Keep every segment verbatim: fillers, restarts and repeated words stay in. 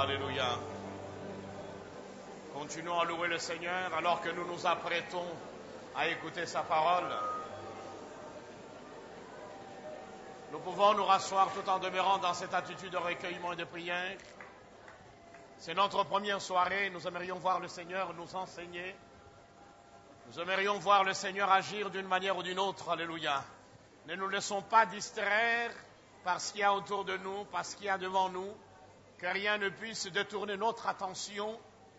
Alléluia. Continuons à louer le Seigneur alors que nous nous apprêtons à écouter sa parole. Nous pouvons nous rasseoir tout en demeurant dans cette attitude de recueillement et de prière. C'est notre première soirée. Nous aimerions voir le Seigneur nous enseigner. Nous aimerions voir le Seigneur agir d'une manière ou d'une autre. Alléluia. Ne nous laissons pas distraire par ce qu'il y a autour de nous, par ce qu'il y a devant nous. Que rien ne puisse détourner notre attention.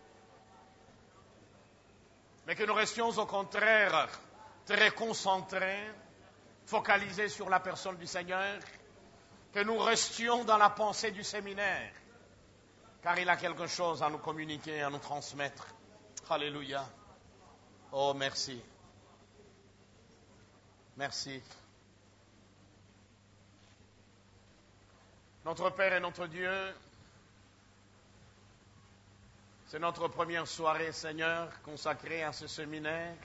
Mais que nous restions au contraire très concentrés, focalisés sur la personne du Seigneur. Que nous restions dans la pensée du séminaire. Car il a quelque chose à nous communiquer, à nous transmettre. Alléluia. Oh, merci. Merci. Notre Père et notre Dieu, c'est notre première soirée, Seigneur, consacrée à ce séminaire.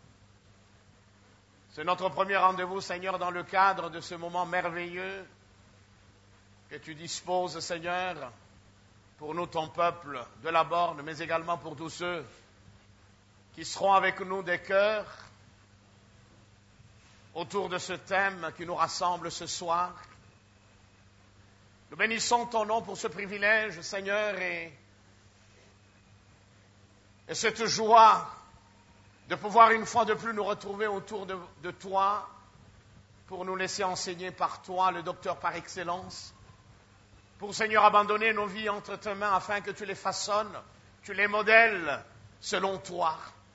C'est notre premier rendez-vous, Seigneur, dans le cadre de ce moment merveilleux que tu disposes, Seigneur, pour nous, ton peuple de la borne, mais également pour tous ceux qui seront avec nous des cœurs autour de ce thème qui nous rassemble ce soir. Nous bénissons ton nom pour ce privilège, Seigneur, et, et cette joie de pouvoir une fois de plus nous retrouver autour de, de toi pour nous laisser enseigner par toi, le docteur par excellence. Pour, Seigneur, abandonner nos vies entre tes mains afin que tu les façonnes, tu les modèles selon toi.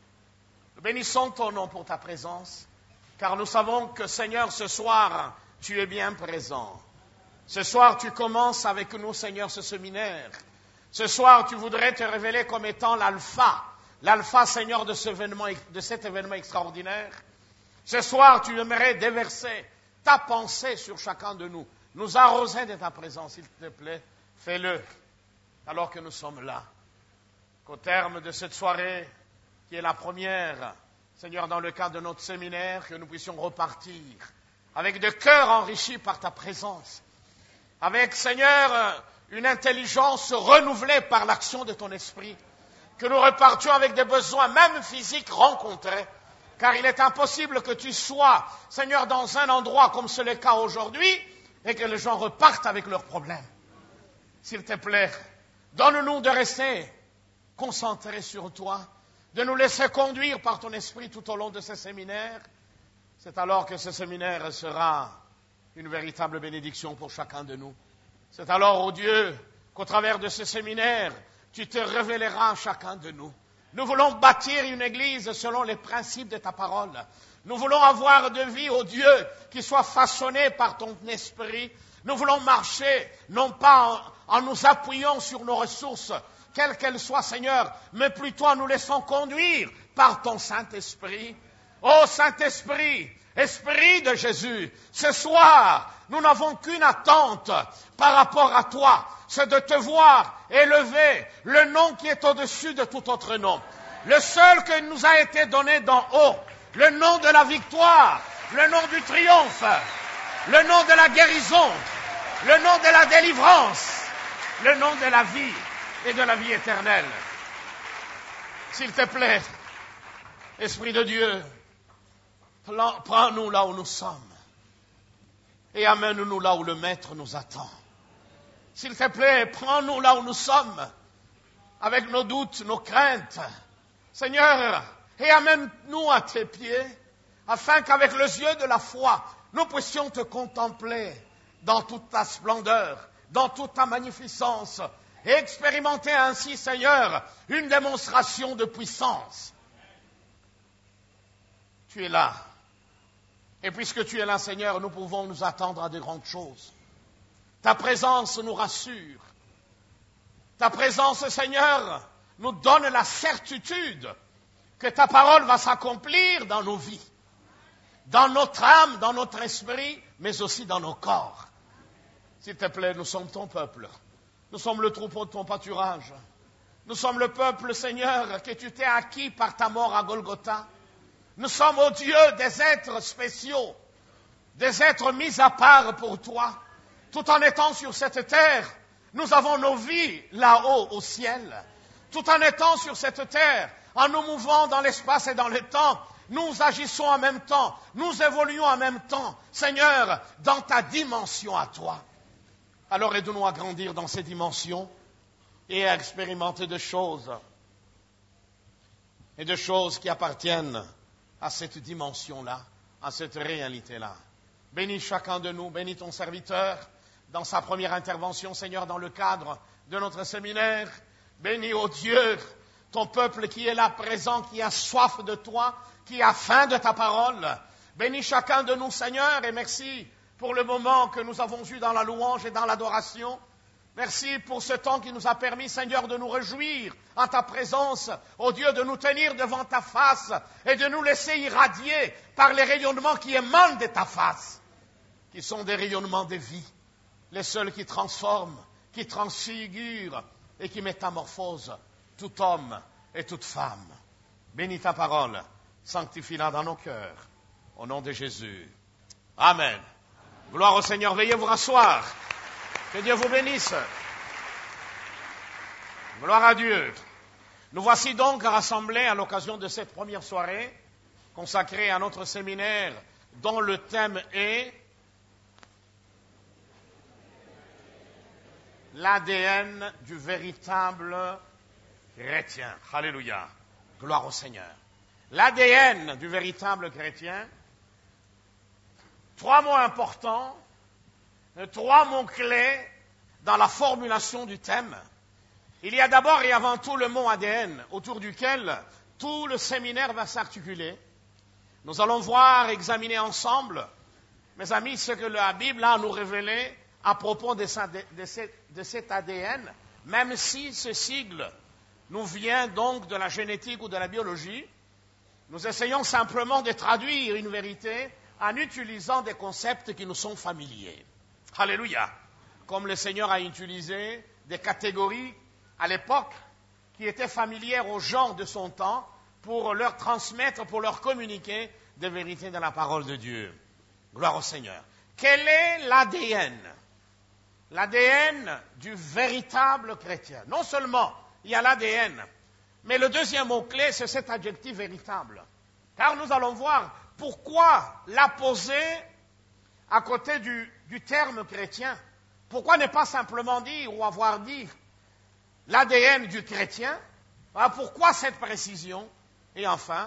Nous bénissons ton nom pour ta présence, car nous savons que, Seigneur, ce soir, tu es bien présent. Ce soir, tu commences avec nous, Seigneur, ce séminaire. Ce soir, tu voudrais te révéler comme étant l'alpha, l'alpha, Seigneur, de, ce événement, de cet événement extraordinaire. Ce soir, tu aimerais déverser ta pensée sur chacun de nous. Nous arroser de ta présence, s'il te plaît, fais-le, alors que nous sommes là. Qu'au terme de cette soirée, qui est la première, Seigneur, dans le cadre de notre séminaire, que nous puissions repartir avec des cœurs enrichis par ta présence, avec, Seigneur, une intelligence renouvelée par l'action de ton esprit, que nous repartions avec des besoins, même physiques, rencontrés, car il est impossible que tu sois, Seigneur, dans un endroit comme c'est le cas aujourd'hui, et que les gens repartent avec leurs problèmes. S'il te plaît, donne-nous de rester concentrés sur toi, de nous laisser conduire par ton esprit tout au long de ce séminaire. C'est alors que ce séminaire sera une véritable bénédiction pour chacun de nous. C'est alors, ô Dieu, qu'au travers de ce séminaire, tu te révéleras à chacun de nous. Nous voulons bâtir une église selon les principes de ta parole. Nous voulons avoir de vie, ô Dieu, qui soit façonnée par ton esprit. Nous voulons marcher, non pas en, en nous appuyant sur nos ressources, quelles qu'elles soient, Seigneur, mais plutôt en nous laissant conduire par ton Saint-Esprit. Ô Saint-Esprit, Esprit de Jésus, ce soir, nous n'avons qu'une attente par rapport à toi, c'est de te voir élever le nom qui est au-dessus de tout autre nom. Le seul qui nous a été donné d'en haut, le nom de la victoire, le nom du triomphe, le nom de la guérison, le nom de la délivrance, le nom de la vie et de la vie éternelle. S'il te plaît, Esprit de Dieu, prends-nous là où nous sommes et amène-nous là où le Maître nous attend. S'il te plaît, prends-nous là où nous sommes avec nos doutes, nos craintes. Seigneur, et amène-nous à tes pieds, afin qu'avec les yeux de la foi, nous puissions te contempler dans toute ta splendeur, dans toute ta magnificence, et expérimenter ainsi, Seigneur, une démonstration de puissance. Tu es là. Et puisque tu es là, Seigneur, nous pouvons nous attendre à de grandes choses. Ta présence nous rassure. Ta présence, Seigneur, nous donne la certitude que ta parole va s'accomplir dans nos vies, dans notre âme, dans notre esprit, mais aussi dans nos corps. S'il te plaît, nous sommes ton peuple. Nous sommes le troupeau de ton pâturage. Nous sommes le peuple, Seigneur, que tu t'es acquis par ta mort à Golgotha. Nous sommes, ô Dieu, des êtres spéciaux, des êtres mis à part pour toi, tout en étant sur cette terre. Nous avons nos vies là-haut au ciel. Tout en étant sur cette terre, en nous mouvant dans l'espace et dans le temps, nous agissons en même temps, nous évoluons en même temps, Seigneur, dans ta dimension à toi. Alors aide-nous à grandir dans ces dimensions et à expérimenter des choses, et des choses qui appartiennent à cette dimension-là, à cette réalité-là. Bénis chacun de nous, bénis ton serviteur dans sa première intervention, Seigneur, dans le cadre de notre séminaire. Bénis, ô Dieu, ton peuple qui est là présent, qui a soif de toi, qui a faim de ta parole. Bénis chacun de nous, Seigneur, et merci pour le moment que nous avons eu dans la louange et dans l'adoration. Merci pour ce temps qui nous a permis, Seigneur, de nous réjouir en ta présence, ô Dieu, de nous tenir devant ta face et de nous laisser irradier par les rayonnements qui émanent de ta face, qui sont des rayonnements de vie, les seuls qui transforment, qui transfigurent et qui métamorphosent tout homme et toute femme. Bénis ta parole, sanctifie-la dans nos cœurs, au nom de Jésus. Amen. Gloire au Seigneur, veuillez vous rasseoir. Que Dieu vous bénisse. Gloire à Dieu. Nous voici donc rassemblés à l'occasion de cette première soirée consacrée à notre séminaire dont le thème est l'A D N du véritable chrétien. Alléluia. Gloire au Seigneur. L'A D N du véritable chrétien. Trois mots importants. Trois mots-clés dans la formulation du thème. Il y a d'abord et avant tout le mot A D N, autour duquel tout le séminaire va s'articuler. Nous allons voir, examiner ensemble, mes amis, ce que la Bible a à nous révéler à propos de, sa, de, de, cet, de cet A D N, même si ce sigle nous vient donc de la génétique ou de la biologie. Nous essayons simplement de traduire une vérité en utilisant des concepts qui nous sont familiers. Alléluia. Comme le Seigneur a utilisé des catégories à l'époque qui étaient familières aux gens de son temps pour leur transmettre, pour leur communiquer des vérités de la parole de Dieu. Gloire au Seigneur. Quel est l'A D N? L'A D N du véritable chrétien. Non seulement il y a l'A D N, mais le deuxième mot-clé, c'est cet adjectif véritable. Car nous allons voir pourquoi l'apposer à côté du, du terme chrétien. Pourquoi ne pas simplement dire ou avoir dit l'A D N du chrétien? Alors pourquoi cette précision? Et enfin,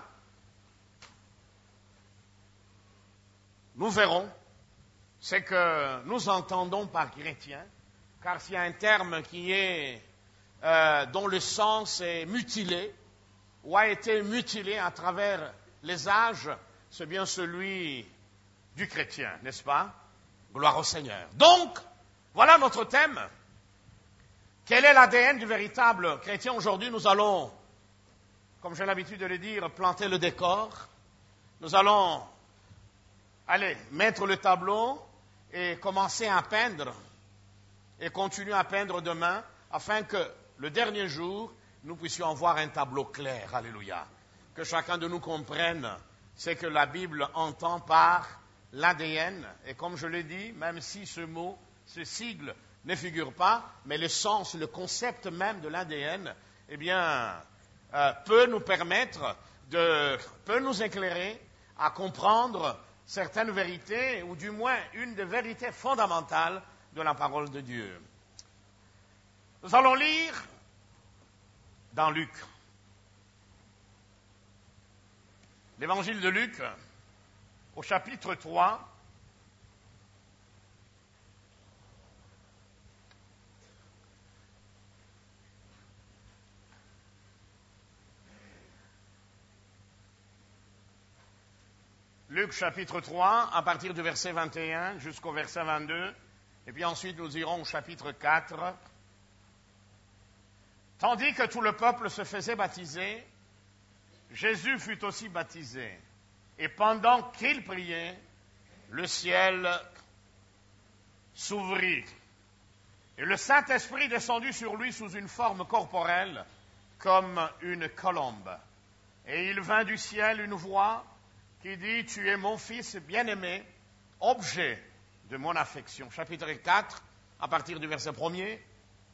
nous verrons ce que nous entendons par chrétien, car s'il y a un terme qui est, euh, dont le sens est mutilé, ou a été mutilé à travers les âges, c'est bien celui du chrétien, n'est-ce pas? Gloire au Seigneur. Donc, voilà notre thème. Quel est l'A D N du véritable chrétien? Aujourd'hui, nous allons, comme j'ai l'habitude de le dire, planter le décor. Nous allons, aller mettre le tableau et commencer à peindre et continuer à peindre demain afin que le dernier jour, nous puissions voir un tableau clair. Alléluia. Que chacun de nous comprenne ce que la Bible entend par l'A D N. Et comme je l'ai dit, même si ce mot, ce sigle ne figure pas, mais le sens, le concept même de l'A D N, eh bien, euh, peut nous permettre de, peut nous éclairer à comprendre certaines vérités, ou du moins une des vérités fondamentales de la parole de Dieu. Nous allons lire dans Luc. L'évangile de Luc, au chapitre trois, Luc chapitre trois, à partir du verset vingt et un jusqu'au verset vingt-deux, et puis ensuite nous irons au chapitre quatre. Tandis que tout le peuple se faisait baptiser, Jésus fut aussi baptisé. Et pendant qu'il priait, le ciel s'ouvrit. Et le Saint-Esprit descendit sur lui sous une forme corporelle, comme une colombe. Et il vint du ciel une voix qui dit, « Tu es mon Fils bien-aimé, objet de mon affection. » Chapitre quatre, à partir du verset premier,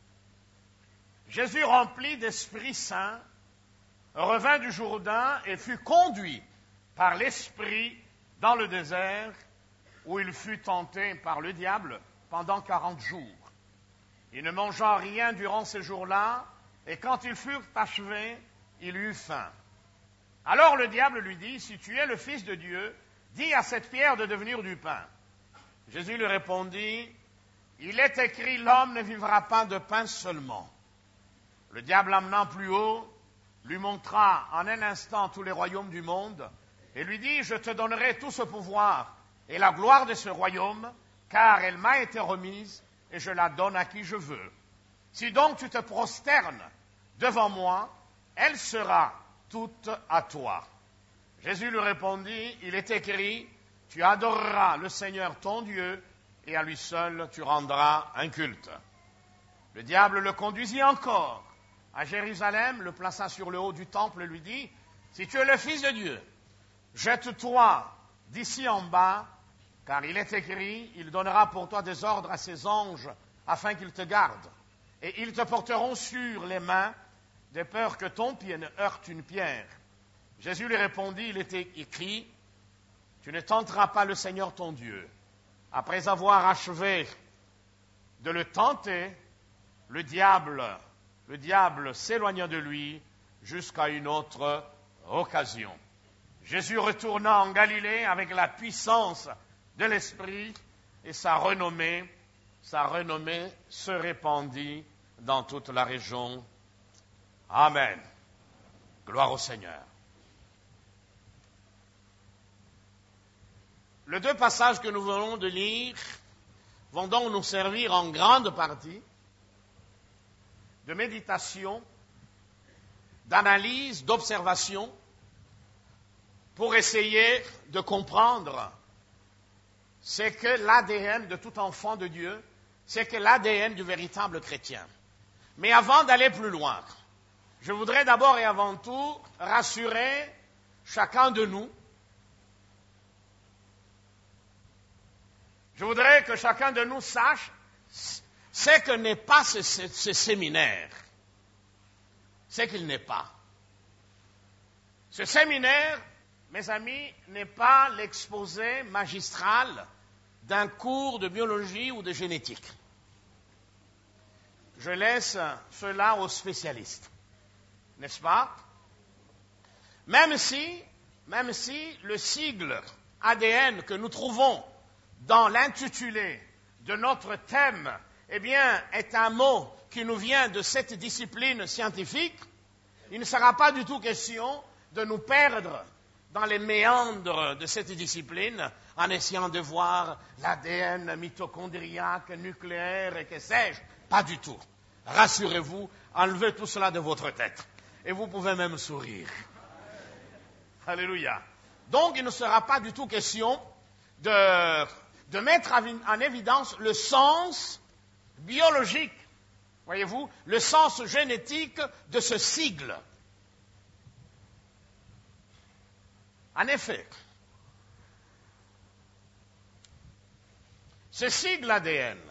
Jésus, rempli d'Esprit Saint, revint du Jourdain et fut conduit par l'Esprit dans le désert, où il fut tenté par le diable pendant quarante jours. Il ne mangea rien durant ces jours-là, et quand ils furent achevés, il eut faim. Alors le diable lui dit, « Si tu es le Fils de Dieu, dis à cette pierre de devenir du pain. » Jésus lui répondit, « Il est écrit, l'homme ne vivra pas de pain seulement. » Le diable l'amenant plus haut, lui montra en un instant tous les royaumes du monde, et lui dit, « Je te donnerai tout ce pouvoir et la gloire de ce royaume, car elle m'a été remise, et je la donne à qui je veux. Si donc tu te prosternes devant moi, elle sera toute à toi. » Jésus lui répondit, « Il est écrit, tu adoreras le Seigneur ton Dieu, et à lui seul tu rendras un culte. » Le diable le conduisit encore à Jérusalem, le plaça sur le haut du temple et lui dit, « Si tu es le Fils de Dieu, jette-toi d'ici en bas, car il est écrit, il donnera pour toi des ordres à ses anges, afin qu'ils te gardent, et ils te porteront sur les mains, de peur que ton pied ne heurte une pierre. » Jésus lui répondit, il était écrit, « Tu ne tenteras pas le Seigneur ton Dieu. » Après avoir achevé de le tenter, le diable, le diable s'éloigna de lui jusqu'à une autre occasion. Jésus retourna en Galilée avec la puissance de l'Esprit, et sa renommée, sa renommée se répandit dans toute la région. Amen. Gloire au Seigneur. Les deux passages que nous venons de lire vont donc nous servir en grande partie de méditation, d'analyse, d'observation, pour essayer de comprendre ce que l'A D N de tout enfant de Dieu, c'est que l'A D N du véritable chrétien. Mais avant d'aller plus loin, je voudrais d'abord et avant tout rassurer chacun de nous. Je voudrais que chacun de nous sache ce que n'est pas ce, ce, ce séminaire. Ce qu'il n'est pas. Ce séminaire, mes amis, n'est pas l'exposé magistral d'un cours de biologie ou de génétique. Je laisse cela aux spécialistes. N'est-ce pas? Même si, même si le sigle A D N que nous trouvons dans l'intitulé de notre thème, eh bien, est un mot qui nous vient de cette discipline scientifique, il ne sera pas du tout question de nous perdre dans les méandres de cette discipline en essayant de voir l'A D N mitochondriaque, nucléaire et que sais-je. Pas du tout. Rassurez-vous, enlevez tout cela de votre tête. Et vous pouvez même sourire. Alléluia. Donc, il ne sera pas du tout question de, de mettre en évidence le sens biologique, voyez-vous, le sens génétique de ce sigle. En effet, ce sigle A D N,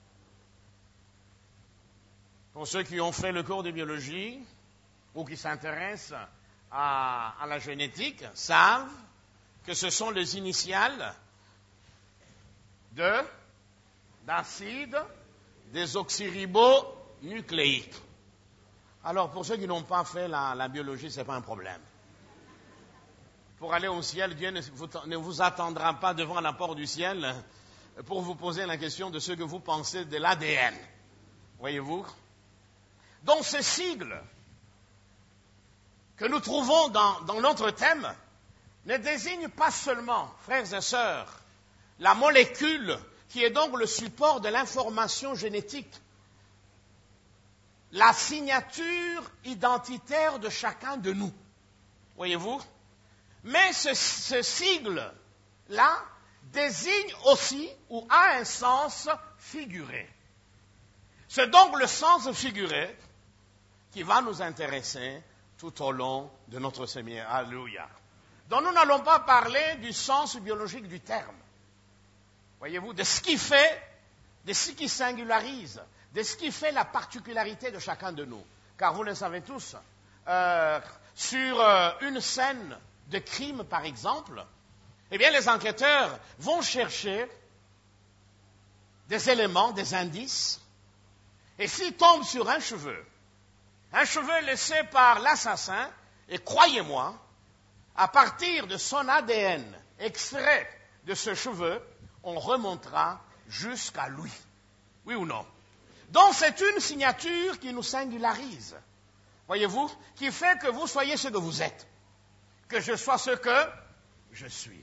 pour ceux qui ont fait le cours de biologie ou qui s'intéressent à, à la génétique, savent que ce sont les initiales de, d'acide désoxyribonucléique. Alors, pour ceux qui n'ont pas fait la, la biologie, ce n'est pas un problème. Pour aller au ciel, Dieu ne vous, ne vous attendra pas devant la porte du ciel pour vous poser la question de ce que vous pensez de l'A D N. Voyez-vous? Donc, ce sigle que nous trouvons dans, dans notre thème ne désigne pas seulement, frères et sœurs, la molécule qui est donc le support de l'information génétique, la signature identitaire de chacun de nous. Voyez-vous? Mais ce, ce sigle-là désigne aussi ou a un sens figuré. C'est donc le sens figuré qui va nous intéresser tout au long de notre séminaire. Alléluia. Donc nous n'allons pas parler du sens biologique du terme. Voyez-vous, de ce qui fait, de ce qui singularise, de ce qui fait la particularité de chacun de nous. Car vous le savez tous, euh, sur euh, une scène de crime, par exemple, eh bien, les enquêteurs vont chercher des éléments, des indices, et s'ils tombent sur un cheveu, un cheveu laissé par l'assassin, et croyez-moi, à partir de son A D N extrait de ce cheveu, on remontera jusqu'à lui. Oui ou non? Donc c'est une signature qui nous singularise, voyez-vous, qui fait que vous soyez ce que vous êtes, que je sois ce que je suis.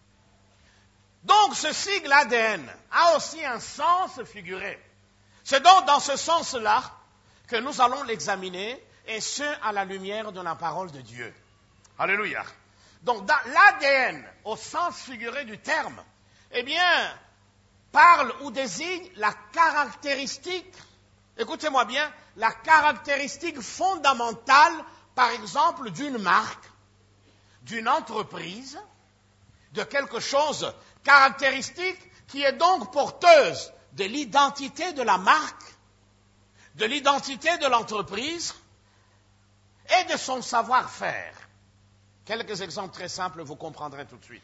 Donc ce sigle A D N a aussi un sens figuré. C'est donc dans ce sens-là que nous allons l'examiner, et ce, à la lumière de la parole de Dieu. Alléluia. Donc l'A D N, au sens figuré du terme, eh bien, parle ou désigne la caractéristique, écoutez-moi bien, la caractéristique fondamentale, par exemple, d'une marque, d'une entreprise, de quelque chose caractéristique qui est donc porteuse de l'identité de la marque, de l'identité de l'entreprise et de son savoir-faire. Quelques exemples très simples, vous comprendrez tout de suite.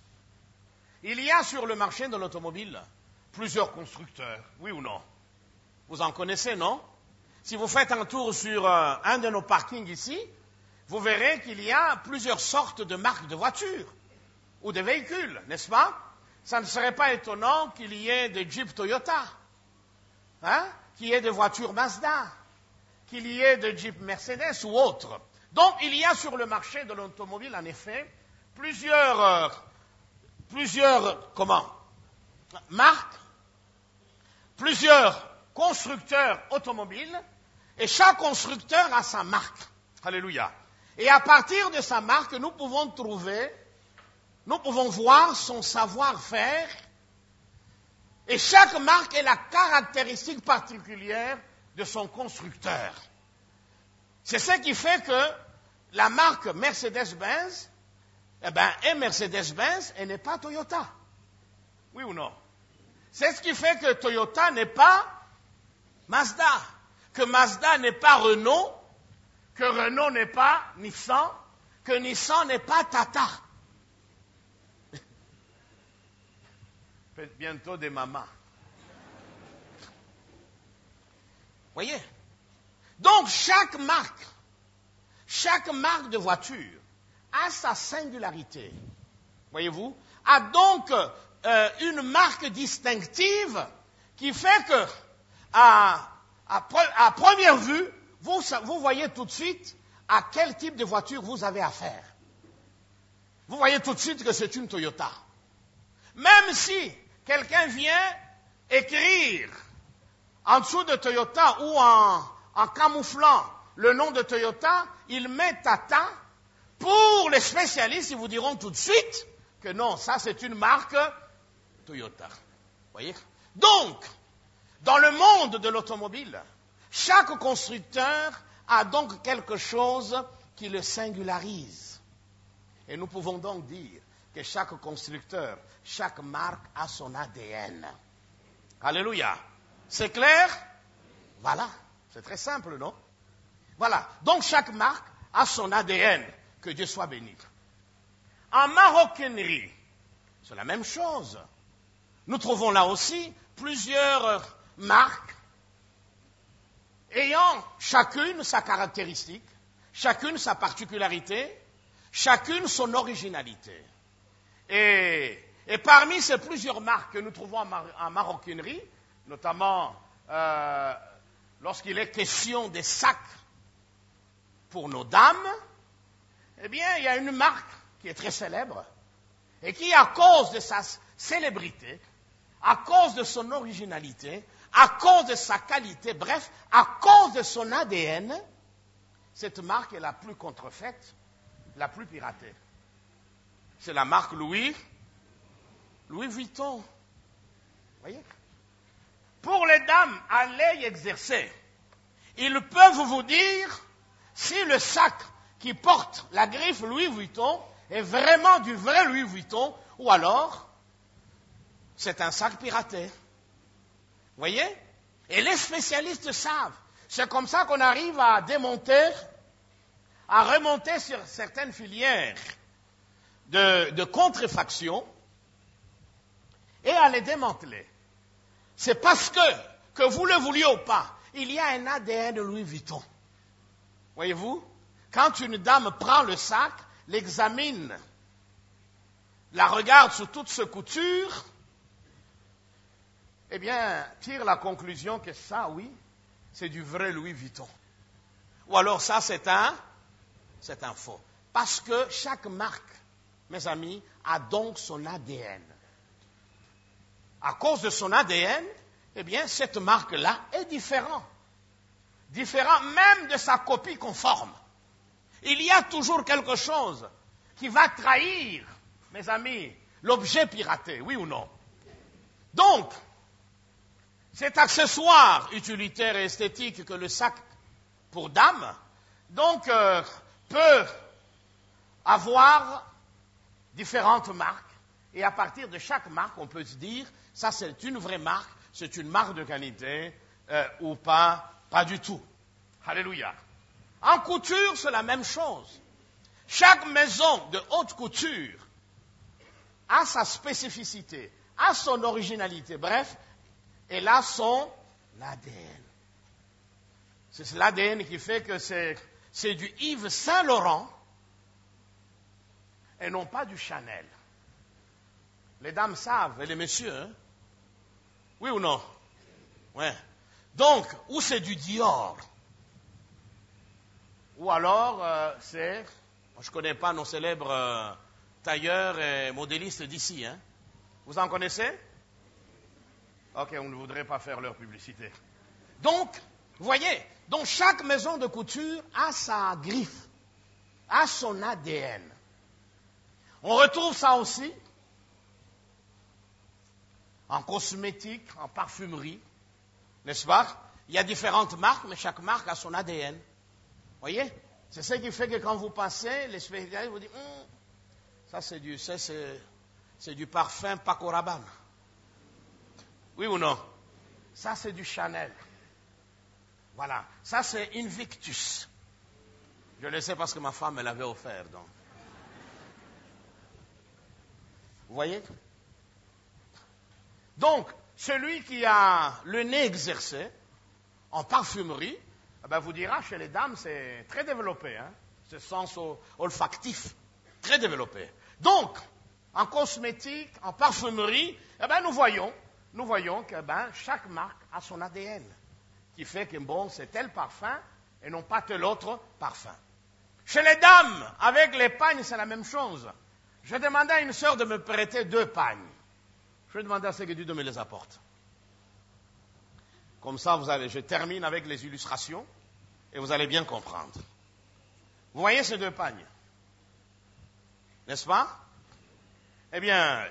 Il y a sur le marché de l'automobile plusieurs constructeurs, oui ou non? Vous en connaissez, non? Si vous faites un tour sur euh, un de nos parkings ici, vous verrez qu'il y a plusieurs sortes de marques de voitures ou de véhicules, n'est-ce pas? Ça ne serait pas étonnant qu'il y ait des Jeep Toyota, hein? Qu'il y ait des voitures Mazda, qu'il y ait des Jeep Mercedes ou autres. Donc, il y a sur le marché de l'automobile, en effet, plusieurs, euh, plusieurs, comment, marques, plusieurs constructeurs automobiles, et chaque constructeur a sa marque. Alléluia. Et à partir de sa marque, nous pouvons trouver, nous pouvons voir son savoir-faire, et chaque marque est la caractéristique particulière de son constructeur. C'est ce qui fait que la marque Mercedes-Benz, eh ben, est Mercedes-Benz et n'est pas Toyota. Oui ou non? C'est ce qui fait que Toyota n'est pas Mazda, que Mazda n'est pas Renault, que Renault n'est pas Nissan, que Nissan n'est pas Tata. Faites bientôt des mamas. Voyez? Donc, chaque marque, chaque marque de voiture a sa singularité. Voyez-vous? A donc euh, une marque distinctive qui fait que, à, à, à première vue, vous, vous voyez tout de suite à quel type de voiture vous avez affaire. Vous voyez tout de suite que c'est une Toyota. Même si quelqu'un vient écrire en dessous de Toyota ou en, en camouflant le nom de Toyota, il met Tata. Pour les spécialistes, ils vous diront tout de suite que non, ça c'est une marque Toyota. Voyez? Donc, dans le monde de l'automobile, chaque constructeur a donc quelque chose qui le singularise. Et nous pouvons donc dire que chaque constructeur, chaque marque a son A D N. Alléluia. C'est clair? Voilà. C'est très simple, non? Voilà. Donc chaque marque a son A D N. Que Dieu soit béni. En maroquinerie, c'est la même chose. Nous trouvons là aussi plusieurs marques ayant chacune sa caractéristique, chacune sa particularité, chacune son originalité. Et, et parmi ces plusieurs marques que nous trouvons en, mar- en maroquinerie, notamment euh, lorsqu'il est question des sacs pour nos dames, eh bien, il y a une marque qui est très célèbre et qui, à cause de sa célébrité, à cause de son originalité, à cause de sa qualité, bref, à cause de son A D N, cette marque est la plus contrefaite, la plus piratée. C'est la marque Louis, Louis Vuitton. Vous voyez? Pour les dames à l'œil exercé, ils peuvent vous dire si le sac qui porte la griffe Louis Vuitton est vraiment du vrai Louis Vuitton, ou alors c'est un sac piraté. Voyez? Et les spécialistes savent. C'est comme ça qu'on arrive à démonter, à remonter sur certaines filières de, de contrefaction et à les démanteler. C'est parce que, que vous le vouliez ou pas, il y a un A D N de Louis Vuitton. Voyez-vous? Quand une dame prend le sac, l'examine, la regarde sous toutes ses coutures, eh bien, tire la conclusion que ça, oui, c'est du vrai Louis Vuitton. Ou alors ça, c'est un, c'est un faux. Parce que chaque marque, mes amis, a donc son A D N. À cause de son A D N, eh bien, cette marque-là est différente. Différent même de sa copie conforme. Il y a toujours quelque chose qui va trahir, mes amis, l'objet piraté, oui ou non? Donc, cet accessoire utilitaire et esthétique que le sac pour dame, donc, euh, peut avoir différentes marques. Et à partir de chaque marque, on peut se dire, ça c'est une vraie marque, c'est une marque de qualité, euh, ou pas, pas du tout. Alléluia. En couture, c'est la même chose. Chaque maison de haute couture a sa spécificité, a son originalité. Bref, elle a son A D N. C'est l'A D N qui fait que c'est, c'est du Yves Saint Laurent et non pas du Chanel. Les dames savent, et les messieurs, hein? Oui ou non? Ouais. Donc, ou c'est du Dior, ou alors euh, c'est, je ne connais pas nos célèbres euh, tailleurs et modélistes d'ici, hein? Vous en connaissez? Ok, on ne voudrait pas faire leur publicité. Donc, vous voyez, donc chaque maison de couture a sa griffe, a son A D N. On retrouve ça aussi en cosmétique, en parfumerie, n'est-ce pas? Il y a différentes marques, mais chaque marque a son A D N. Vous voyez? C'est ce qui fait que quand vous passez, les spécialistes vous disent, hm, ça c'est du, ça, c'est, c'est du parfum Paco Rabanne. Oui ou non? Ça c'est du Chanel. Voilà. Ça c'est Invictus. Je le sais parce que ma femme me l'avait offert. Donc. Vous voyez? Donc, celui qui a le nez exercé en parfumerie, eh ben, vous dira, chez les dames, c'est très développé, hein, ce sens olfactif, très développé. Donc, en cosmétique, en parfumerie, eh ben, nous voyons, nous voyons que ben, chaque marque a son A D N, qui fait que bon, c'est tel parfum et non pas tel autre parfum. Chez les dames, avec les pagnes, c'est la même chose. Je demandais à une sœur de me prêter deux pagnes. Je vais demander à Ségédu de me les apporter. Comme ça, vous allez, je termine avec les illustrations et vous allez bien comprendre. Vous voyez ces deux pagnes, n'est-ce pas? Eh bien,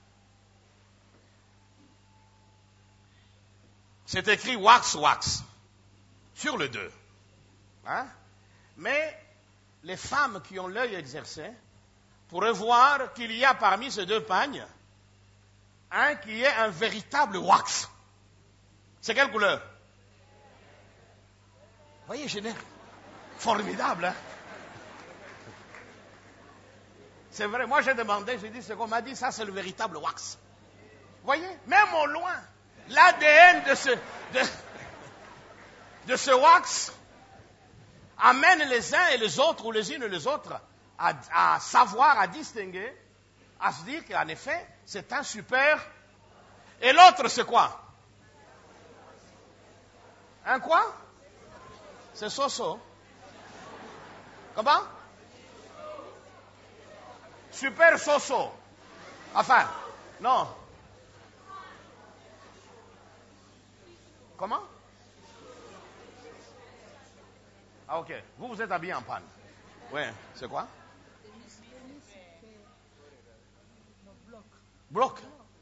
c'est écrit wax wax sur le deux. Hein? Mais les femmes qui ont l'œil exercé pourraient voir qu'il y a parmi ces deux pagnes un qui est un véritable wax. C'est quelle couleur? Vous voyez, génial. Formidable, hein? C'est vrai, moi j'ai demandé, j'ai dit, ce qu'on m'a dit, ça c'est le véritable wax. Vous voyez, même au loin, l'A D N de ce, de, de ce wax amène les uns et les autres, ou les unes et les autres, à, à savoir, à distinguer, à se dire qu'en effet, c'est un super. Et l'autre, c'est quoi? Un quoi? C'est Soso. Comment? Super Soso. Enfin, non. Comment? Ah, ok. Vous, vous êtes habillé en panne. Oui, c'est quoi? Bloc.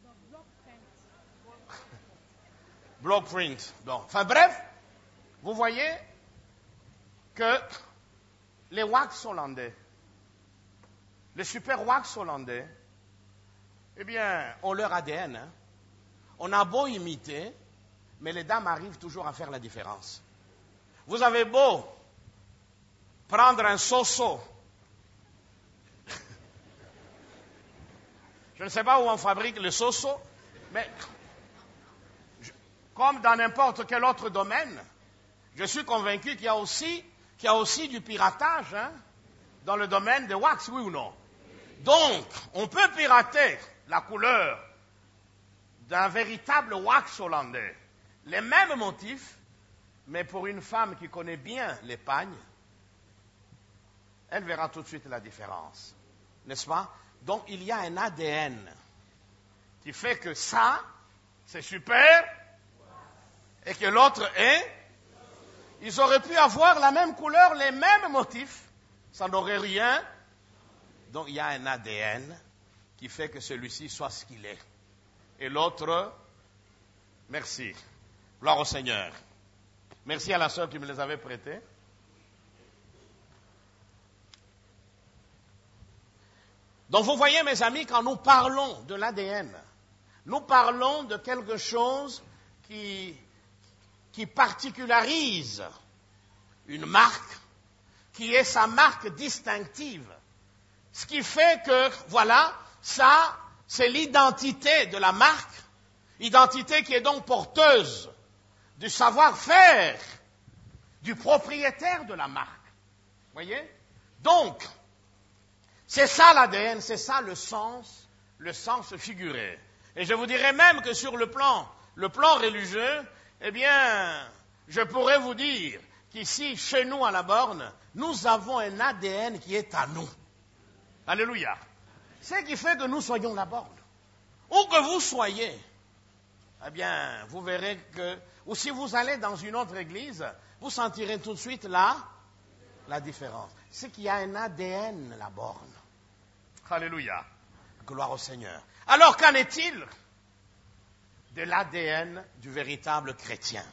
Block print. Bon. Enfin bref, vous voyez que les wax hollandais, les super wax hollandais, eh bien, ont leur A D N. Hein. On a beau imiter, mais les dames arrivent toujours à faire la différence. Vous avez beau prendre un soso. Je ne sais pas où on fabrique le soso, mais je, comme dans n'importe quel autre domaine, je suis convaincu qu'il y a aussi, qu'il y a aussi du piratage hein, dans le domaine des wax, oui ou non? Donc, on peut pirater la couleur d'un véritable wax hollandais. Les mêmes motifs, mais pour une femme qui connaît bien l'épagne, elle verra tout de suite la différence. N'est-ce pas? Donc, il y a un A D N qui fait que ça, c'est super, et que l'autre est... Ils auraient pu avoir la même couleur, les mêmes motifs, ça n'aurait rien. Donc, il y a un A D N qui fait que celui-ci soit ce qu'il est. Et l'autre, merci. Gloire au Seigneur. Merci à la sœur qui me les avait prêtés. Donc vous voyez mes amis, quand nous parlons de l'A D N, nous parlons de quelque chose qui, qui particularise une marque, qui est sa marque distinctive. Ce qui fait que, voilà, ça, c'est l'identité de la marque, identité qui est donc porteuse du savoir-faire du propriétaire de la marque. Voyez? Donc, c'est ça l'A D N, c'est ça le sens, le sens figuré. Et je vous dirais même que sur le plan, le plan religieux, eh bien, je pourrais vous dire qu'ici, chez nous à la Borne, nous avons un A D N qui est à nous. Alléluia. Ce qui fait que nous soyons la Borne. Où que vous soyez, eh bien, vous verrez que, ou si vous allez dans une autre église, vous sentirez tout de suite là, la différence. C'est qu'il y a un A D N, la Borne. Alléluia. Gloire au Seigneur. Alors, qu'en est-il de l'A D N du véritable chrétien?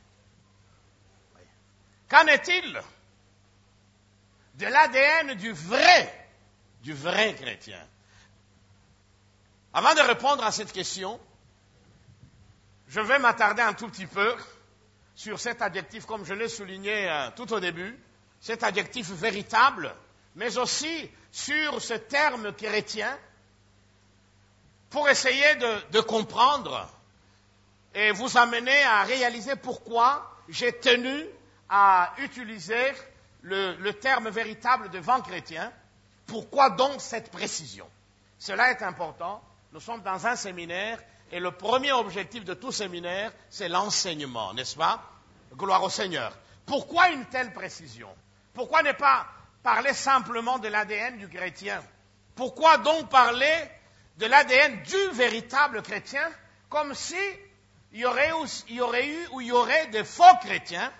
Qu'en est-il de l'A D N du vrai, du vrai chrétien? Avant de répondre à cette question, je vais m'attarder un tout petit peu sur cet adjectif, comme je l'ai souligné euh, tout au début, cet adjectif véritable, mais aussi sur ce terme chrétien, pour essayer de, de comprendre et vous amener à réaliser pourquoi j'ai tenu à utiliser le, le terme véritable de vent chrétien. Pourquoi donc cette précision? Cela est important. Nous sommes dans un séminaire et le premier objectif de tout séminaire, c'est l'enseignement, n'est-ce pas? Gloire au Seigneur. Pourquoi une telle précision? Pourquoi ne pas parler simplement de l'A D N du chrétien? Pourquoi donc parler de l'A D N du véritable chrétien, comme si il y aurait, il y aurait eu ou il y aurait des faux chrétiens?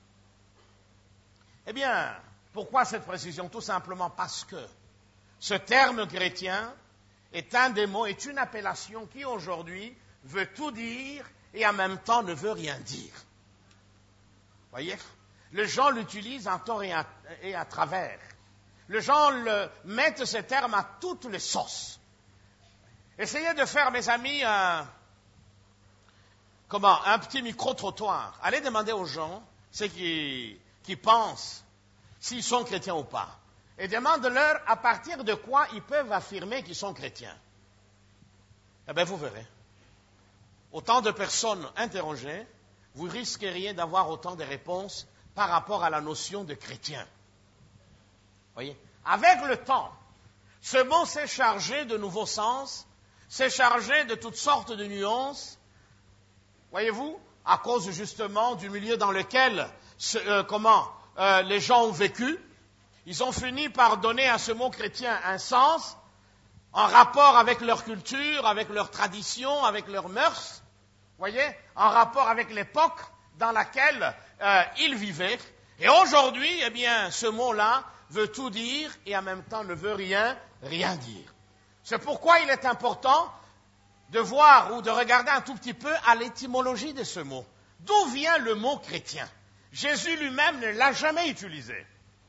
Eh bien, pourquoi cette précision? Tout simplement parce que ce terme chrétien est un des mots, est une appellation qui aujourd'hui veut tout dire et en même temps ne veut rien dire. Voyez? Les gens l'utilisent en tort et à, et à travers. Les gens le, mettent ce terme à toutes les sauces. Essayez de faire, mes amis, un, comment, un petit micro-trottoir. Allez demander aux gens, ceux qui, qui pensent, s'ils sont chrétiens ou pas. Et demande-leur à partir de quoi ils peuvent affirmer qu'ils sont chrétiens. Eh bien, vous verrez. Autant de personnes interrogées, vous risqueriez d'avoir autant de réponses par rapport à la notion de chrétien. Voyez? Avec le temps, ce mot s'est chargé de nouveaux sens, s'est chargé de toutes sortes de nuances. Voyez-vous? À cause justement du milieu dans lequel ce, euh, comment, euh, les gens ont vécu. Ils ont fini par donner à ce mot chrétien un sens en rapport avec leur culture, avec leur tradition, avec leurs mœurs, voyez, en rapport avec l'époque dans laquelle euh, ils vivaient. Et aujourd'hui, eh bien, ce mot-là veut tout dire et en même temps ne veut rien, rien dire. C'est pourquoi il est important de voir ou de regarder un tout petit peu à l'étymologie de ce mot. D'où vient le mot chrétien? Jésus lui-même ne l'a jamais utilisé.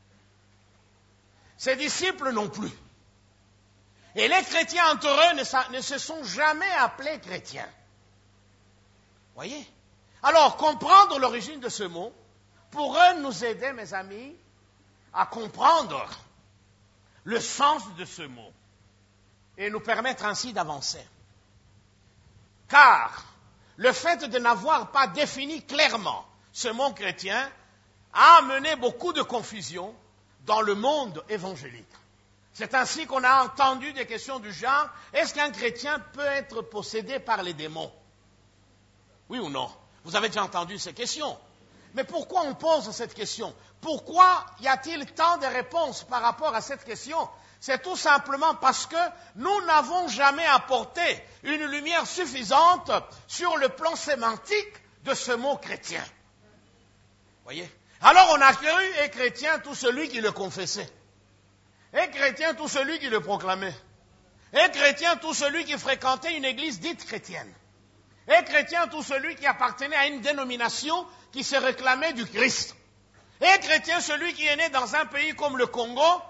Ses disciples non plus. Et les chrétiens entre eux ne, ne se sont jamais appelés chrétiens. Voyez? Alors, comprendre l'origine de ce mot pourrait nous aider, mes amis, à comprendre le sens de ce mot et nous permettre ainsi d'avancer. Car le fait de n'avoir pas défini clairement ce mot chrétien a amené beaucoup de confusion dans le monde évangélique. C'est ainsi qu'on a entendu des questions du genre, est-ce qu'un chrétien peut être possédé par les démons? Oui ou non? Vous avez déjà entendu ces questions. Mais pourquoi on pose cette question? Pourquoi y a-t-il tant de réponses par rapport à cette question? C'est tout simplement parce que nous n'avons jamais apporté une lumière suffisante sur le plan sémantique de ce mot chrétien. Voyez? Alors on a cru, et chrétien, tout celui qui le confessait. Et chrétien, tout celui qui le proclamait. Et chrétien, tout celui qui fréquentait une église dite chrétienne. Et chrétien, tout celui qui appartenait à une dénomination qui se réclamait du Christ. Et chrétien, celui qui est né dans un pays comme le Congo,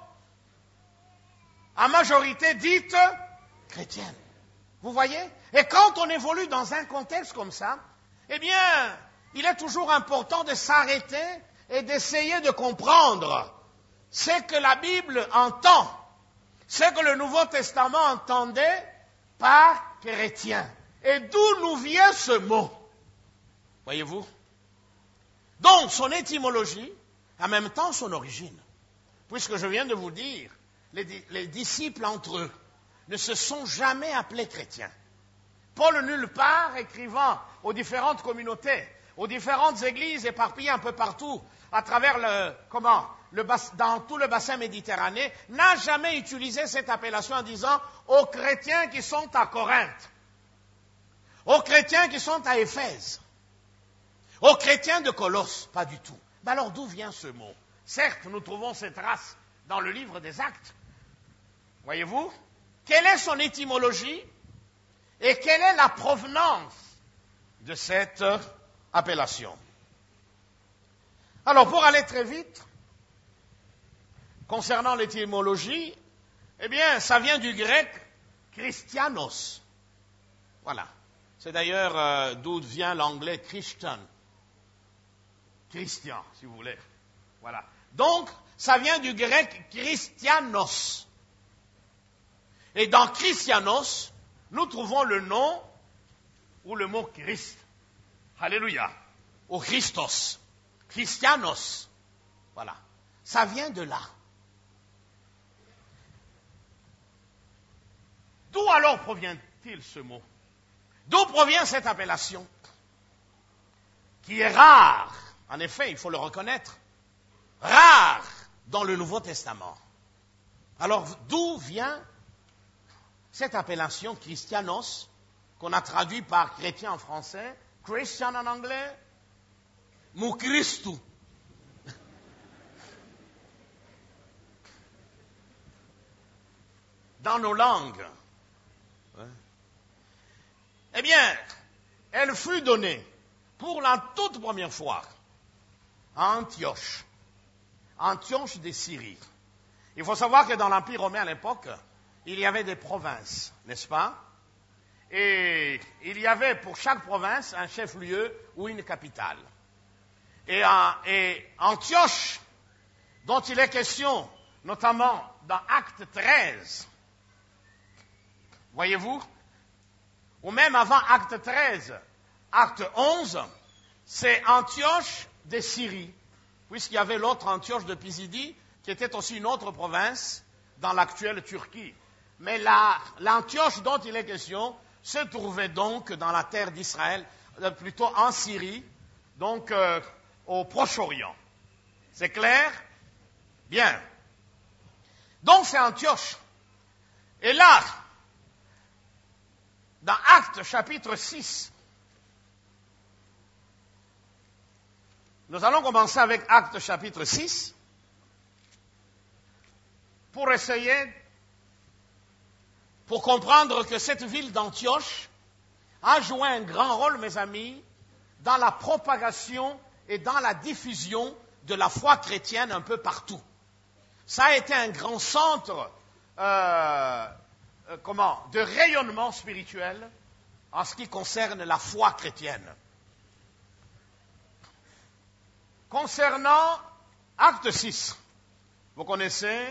à majorité dite chrétienne. Vous voyez? Et quand on évolue dans un contexte comme ça, eh bien, il est toujours important de s'arrêter et d'essayer de comprendre ce que la Bible entend, ce que le Nouveau Testament entendait par chrétien. Et d'où nous vient ce mot? Voyez-vous? Donc, son étymologie, en même temps son origine. Puisque je viens de vous dire, les, les disciples entre eux ne se sont jamais appelés chrétiens. Paul, nulle part, écrivant aux différentes communautés, aux différentes églises éparpillées un peu partout, à travers le, comment, le, dans tout le bassin méditerranéen, n'a jamais utilisé cette appellation en disant aux chrétiens qui sont à Corinthe, aux chrétiens qui sont à Éphèse, aux chrétiens de Colosse, pas du tout. Ben alors d'où vient ce mot? Certes, nous trouvons cette trace dans le livre des Actes. Voyez-vous? Quelle est son étymologie et quelle est la provenance de cette appellation? Alors, pour aller très vite, concernant l'étymologie, eh bien, ça vient du grec Christianos. Voilà. C'est d'ailleurs euh, d'où vient l'anglais Christian. Christian, si vous voulez. Voilà. Donc, ça vient du grec Christianos. Et dans Christianos, nous trouvons le nom ou le mot Christ. Alléluia. Ou Christos. Christianos. Voilà. Ça vient de là. D'où alors provient-il ce mot? D'où provient cette appellation? Qui est rare. En effet, il faut le reconnaître. Rare dans le Nouveau Testament. Alors, d'où vient cette appellation Christianos, qu'on a traduit par chrétien en français, Christian en anglais, Mu Christu. Dans nos langues. Ouais. Eh bien, elle fut donnée pour la toute première fois à Antioche. Antioche de Syrie. Il faut savoir que dans l'Empire romain à l'époque, il y avait des provinces, n'est-ce pas? Et il y avait pour chaque province un chef-lieu ou une capitale. Et, et Antioche, dont il est question, notamment dans Acte treize, voyez-vous, ou même avant Acte treize, Acte onze, c'est Antioche de Syrie, puisqu'il y avait l'autre Antioche de Pisidie, qui était aussi une autre province dans l'actuelle Turquie. Mais la, l'Antioche dont il est question se trouvait donc dans la terre d'Israël, plutôt en Syrie, donc euh, au Proche-Orient. C'est clair? Bien. Donc c'est Antioche. Et là, dans Actes chapitre six, nous allons commencer avec Actes chapitre six, pour essayer, pour comprendre que cette ville d'Antioche a joué un grand rôle, mes amis, dans la propagation et dans la diffusion de la foi chrétienne un peu partout. Ça a été un grand centre euh, euh, comment, de rayonnement spirituel en ce qui concerne la foi chrétienne. Concernant Acte six, vous connaissez,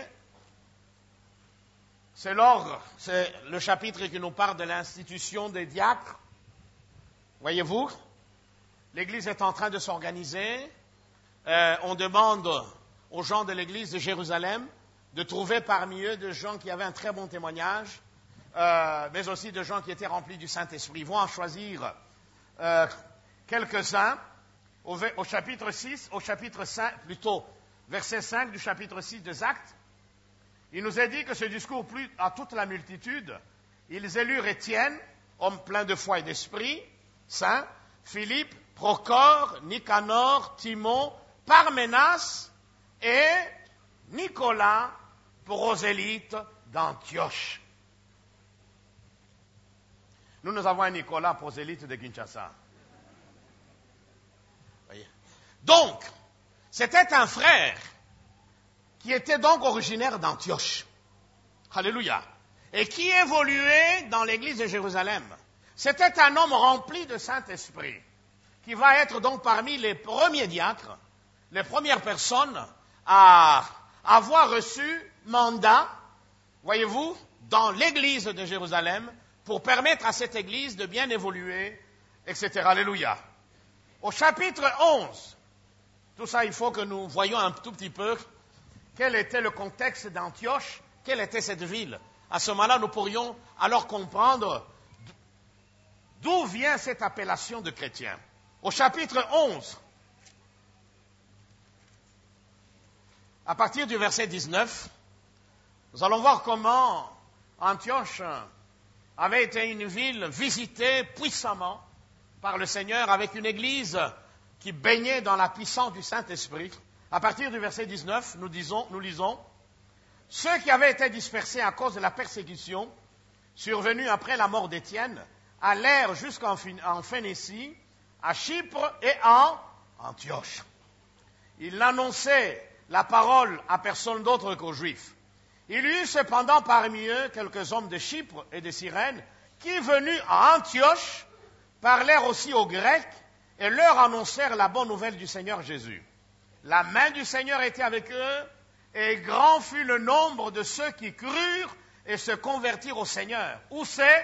c'est l'ordre, c'est le chapitre qui nous parle de l'institution des diacres. Voyez-vous, l'Église est en train de s'organiser. Euh, on demande aux gens de l'Église de Jérusalem de trouver parmi eux des gens qui avaient un très bon témoignage, euh, mais aussi des gens qui étaient remplis du Saint-Esprit. Ils vont en choisir euh, quelques-uns au, au chapitre six, au chapitre cinq, plutôt verset cinq du chapitre six des Actes. Il nous est dit que ce discours plut à toute la multitude. Ils élurent Étienne, homme plein de foi et d'esprit, saint, Philippe, Procor, Nicanor, Timon, Parménas et Nicolas, prosélyte d'Antioche. Nous, nous avons un Nicolas, prosélyte de Kinshasa. Voyez. Donc, c'était un frère qui était donc originaire d'Antioche. Alléluia. Et qui évoluait dans l'église de Jérusalem. C'était un homme rempli de Saint-Esprit, qui va être donc parmi les premiers diacres, les premières personnes à avoir reçu mandat, voyez-vous, dans l'église de Jérusalem, pour permettre à cette église de bien évoluer, et cetera. Alléluia. Au chapitre onze, tout ça, il faut que nous voyions un tout petit peu quel était le contexte d'Antioche, quelle était cette ville. À ce moment-là, nous pourrions alors comprendre d'où vient cette appellation de chrétien. Au chapitre onze, à partir du verset dix-neuf, nous allons voir comment Antioche avait été une ville visitée puissamment par le Seigneur avec une église qui baignait dans la puissance du Saint-Esprit. À partir du verset dix-neuf, nous, disons, nous lisons « Ceux qui avaient été dispersés à cause de la persécution, survenue après la mort d'Étienne, allèrent jusqu'en en Phénicie, à Chypre et en Antioche. Ils n'annonçaient la parole à personne d'autre qu'aux Juifs. Il y eut cependant parmi eux quelques hommes de Chypre et de Cyrène qui, venus à Antioche, parlèrent aussi aux Grecs et leur annoncèrent la bonne nouvelle du Seigneur Jésus. La main du Seigneur était avec eux, et grand fut le nombre de ceux qui crurent et se convertirent au Seigneur. Où c'est?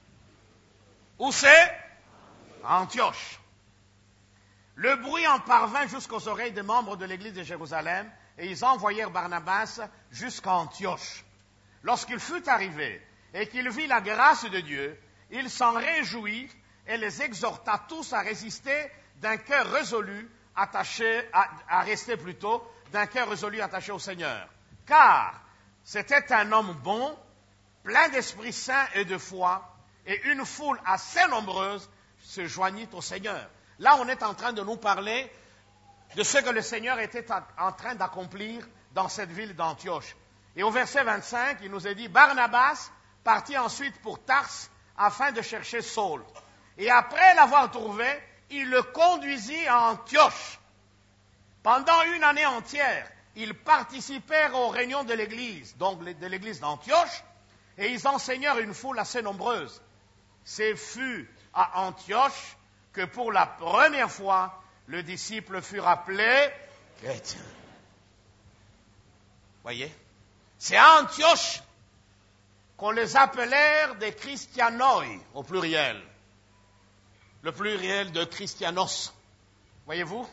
Où c'est? À Antioche. Le bruit en parvint jusqu'aux oreilles des membres de l'église de Jérusalem, et ils envoyèrent Barnabas jusqu'à Antioche. Lorsqu'il fut arrivé et qu'il vit la grâce de Dieu, il s'en réjouit et les exhorta tous à résister d'un cœur résolu, attaché, à, à rester plutôt, d'un cœur résolu attaché au Seigneur. Car c'était un homme bon, plein d'Esprit Saint et de foi, et une foule assez nombreuse se joignit au Seigneur. Là, on est en train de nous parler de ce que le Seigneur était en train d'accomplir dans cette ville d'Antioche. Et au verset vingt-cinq, il nous est dit, Barnabas partit ensuite pour Tars afin de chercher Saul. Et après l'avoir trouvé, il le conduisit à Antioche. Pendant une année entière, ils participèrent aux réunions de l'église, donc de l'église d'Antioche, et ils enseignèrent une foule assez nombreuse. Ce fut à Antioche que pour la première fois, le disciple fut appelé chrétien. Voyez? C'est à Antioche qu'on les appelait des Christianoi, au pluriel. Le pluriel de Christianos. Voyez-vous?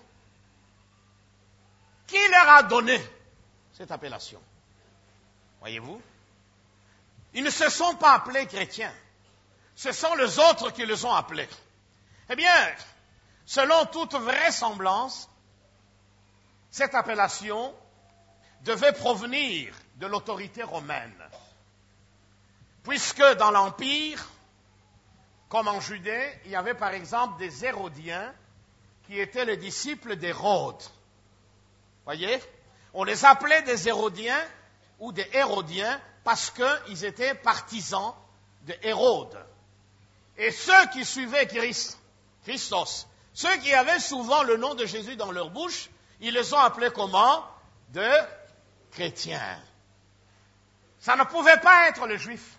Qui leur a donné cette appellation? Voyez-vous? Ils ne se sont pas appelés chrétiens. Ce sont les autres qui les ont appelés. Eh bien, selon toute vraisemblance, cette appellation devait provenir de l'autorité romaine. Puisque dans l'Empire, comme en Judée, il y avait par exemple des Hérodiens qui étaient les disciples d'Hérode. Voyez? On les appelait des Hérodiens ou des Hérodiens parce qu'ils étaient partisans de Hérode. Et ceux qui suivaient Christ, Christos, ceux qui avaient souvent le nom de Jésus dans leur bouche, ils les ont appelés comment? De chrétiens. Ça ne pouvait pas être le juif.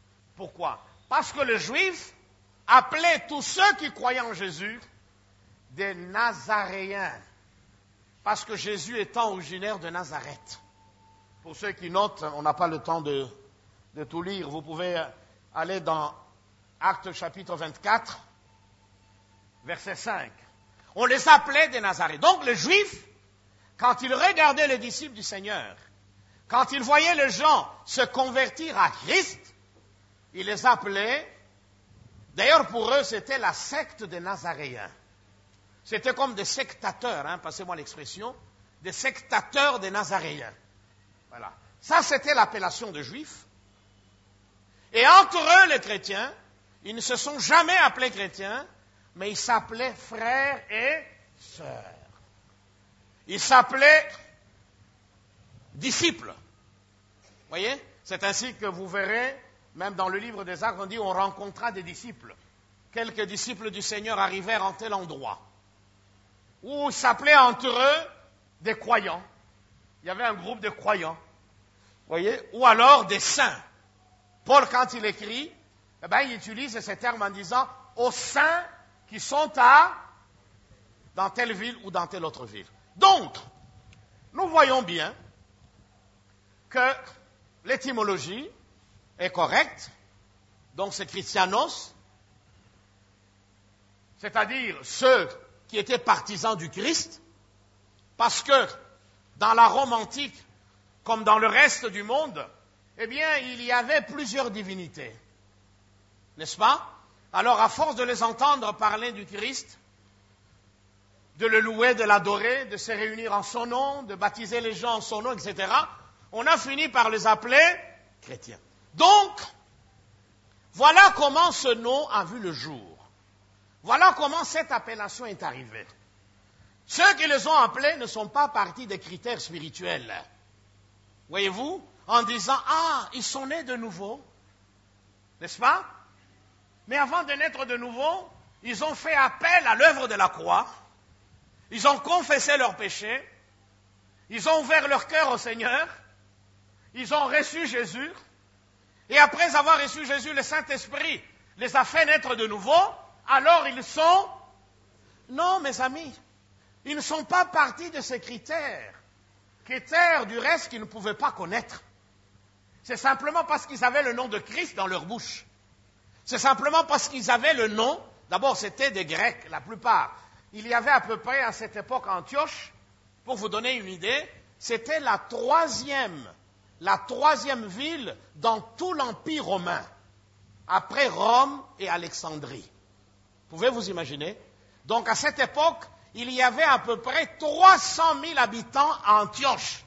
Pourquoi? Parce que le juif appelait tous ceux qui croyaient en Jésus des Nazaréens. Parce que Jésus étant originaire de Nazareth. Pour ceux qui notent, on n'a pas le temps de, de tout lire. Vous pouvez aller dans Actes chapitre vingt-quatre, verset cinq. On les appelait des Nazaréens. Donc les Juifs, quand ils regardaient les disciples du Seigneur, quand ils voyaient les gens se convertir à Christ, ils les appelaient, d'ailleurs pour eux c'était la secte des Nazaréens. C'était comme des sectateurs, hein, passez-moi l'expression, des sectateurs des Nazaréens. Voilà. Ça c'était l'appellation de Juifs. Et entre eux les chrétiens, ils ne se sont jamais appelés chrétiens, mais ils s'appelaient frères et sœurs. Ils s'appelaient disciples. Vous voyez? C'est ainsi que vous verrez, même dans le livre des Actes, on dit on rencontra des disciples. Quelques disciples du Seigneur arrivèrent en tel endroit. Ou ils s'appelaient entre eux des croyants. Il y avait un groupe de croyants. Vous voyez? Ou alors des saints. Paul, quand il écrit, eh ben, il utilise ces termes en disant aux saints qui sont à dans telle ville ou dans telle autre ville. Donc, nous voyons bien que l'étymologie est correcte. Donc, c'est Christianos, c'est-à-dire ceux qui étaient partisans du Christ, parce que dans la Rome antique, comme dans le reste du monde, eh bien, il y avait plusieurs divinités. N'est-ce pas? Alors, à force de les entendre parler du Christ, de le louer, de l'adorer, de se réunir en son nom, de baptiser les gens en son nom, et cetera, on a fini par les appeler chrétiens. Donc, voilà comment ce nom a vu le jour. Voilà comment cette appellation est arrivée. Ceux qui les ont appelés ne sont pas partis des critères spirituels. Voyez-vous? En disant, ah, ils sont nés de nouveau. N'est-ce pas? Mais avant de naître de nouveau, ils ont fait appel à l'œuvre de la croix. Ils ont confessé leurs péchés. Ils ont ouvert leur cœur au Seigneur. Ils ont reçu Jésus. Et après avoir reçu Jésus, le Saint-Esprit les a fait naître de nouveau. Alors ils sont... Non, mes amis, ils ne sont pas partis de ces critères. Critères du reste qu'ils ne pouvaient pas connaître. C'est simplement parce qu'ils avaient le nom de Christ dans leur bouche. C'est simplement parce qu'ils avaient le nom, d'abord c'était des Grecs, la plupart. Il y avait à peu près à cette époque Antioche, pour vous donner une idée, c'était la troisième, la troisième ville dans tout l'Empire romain, après Rome et Alexandrie. Pouvez vous imaginer? Donc à cette époque, il y avait à peu près trois cent mille habitants à Antioche.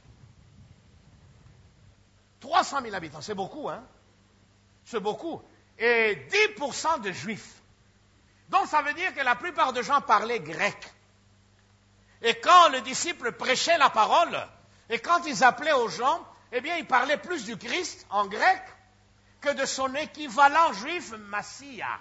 trois cent mille habitants, c'est beaucoup, hein? C'est beaucoup. Et dix pour cent de juifs. Donc ça veut dire que la plupart des gens parlaient grec. Et quand le disciple prêchait la parole, et quand ils appelaient aux gens, eh bien ils parlaient plus du Christ en grec que de son équivalent juif Massia.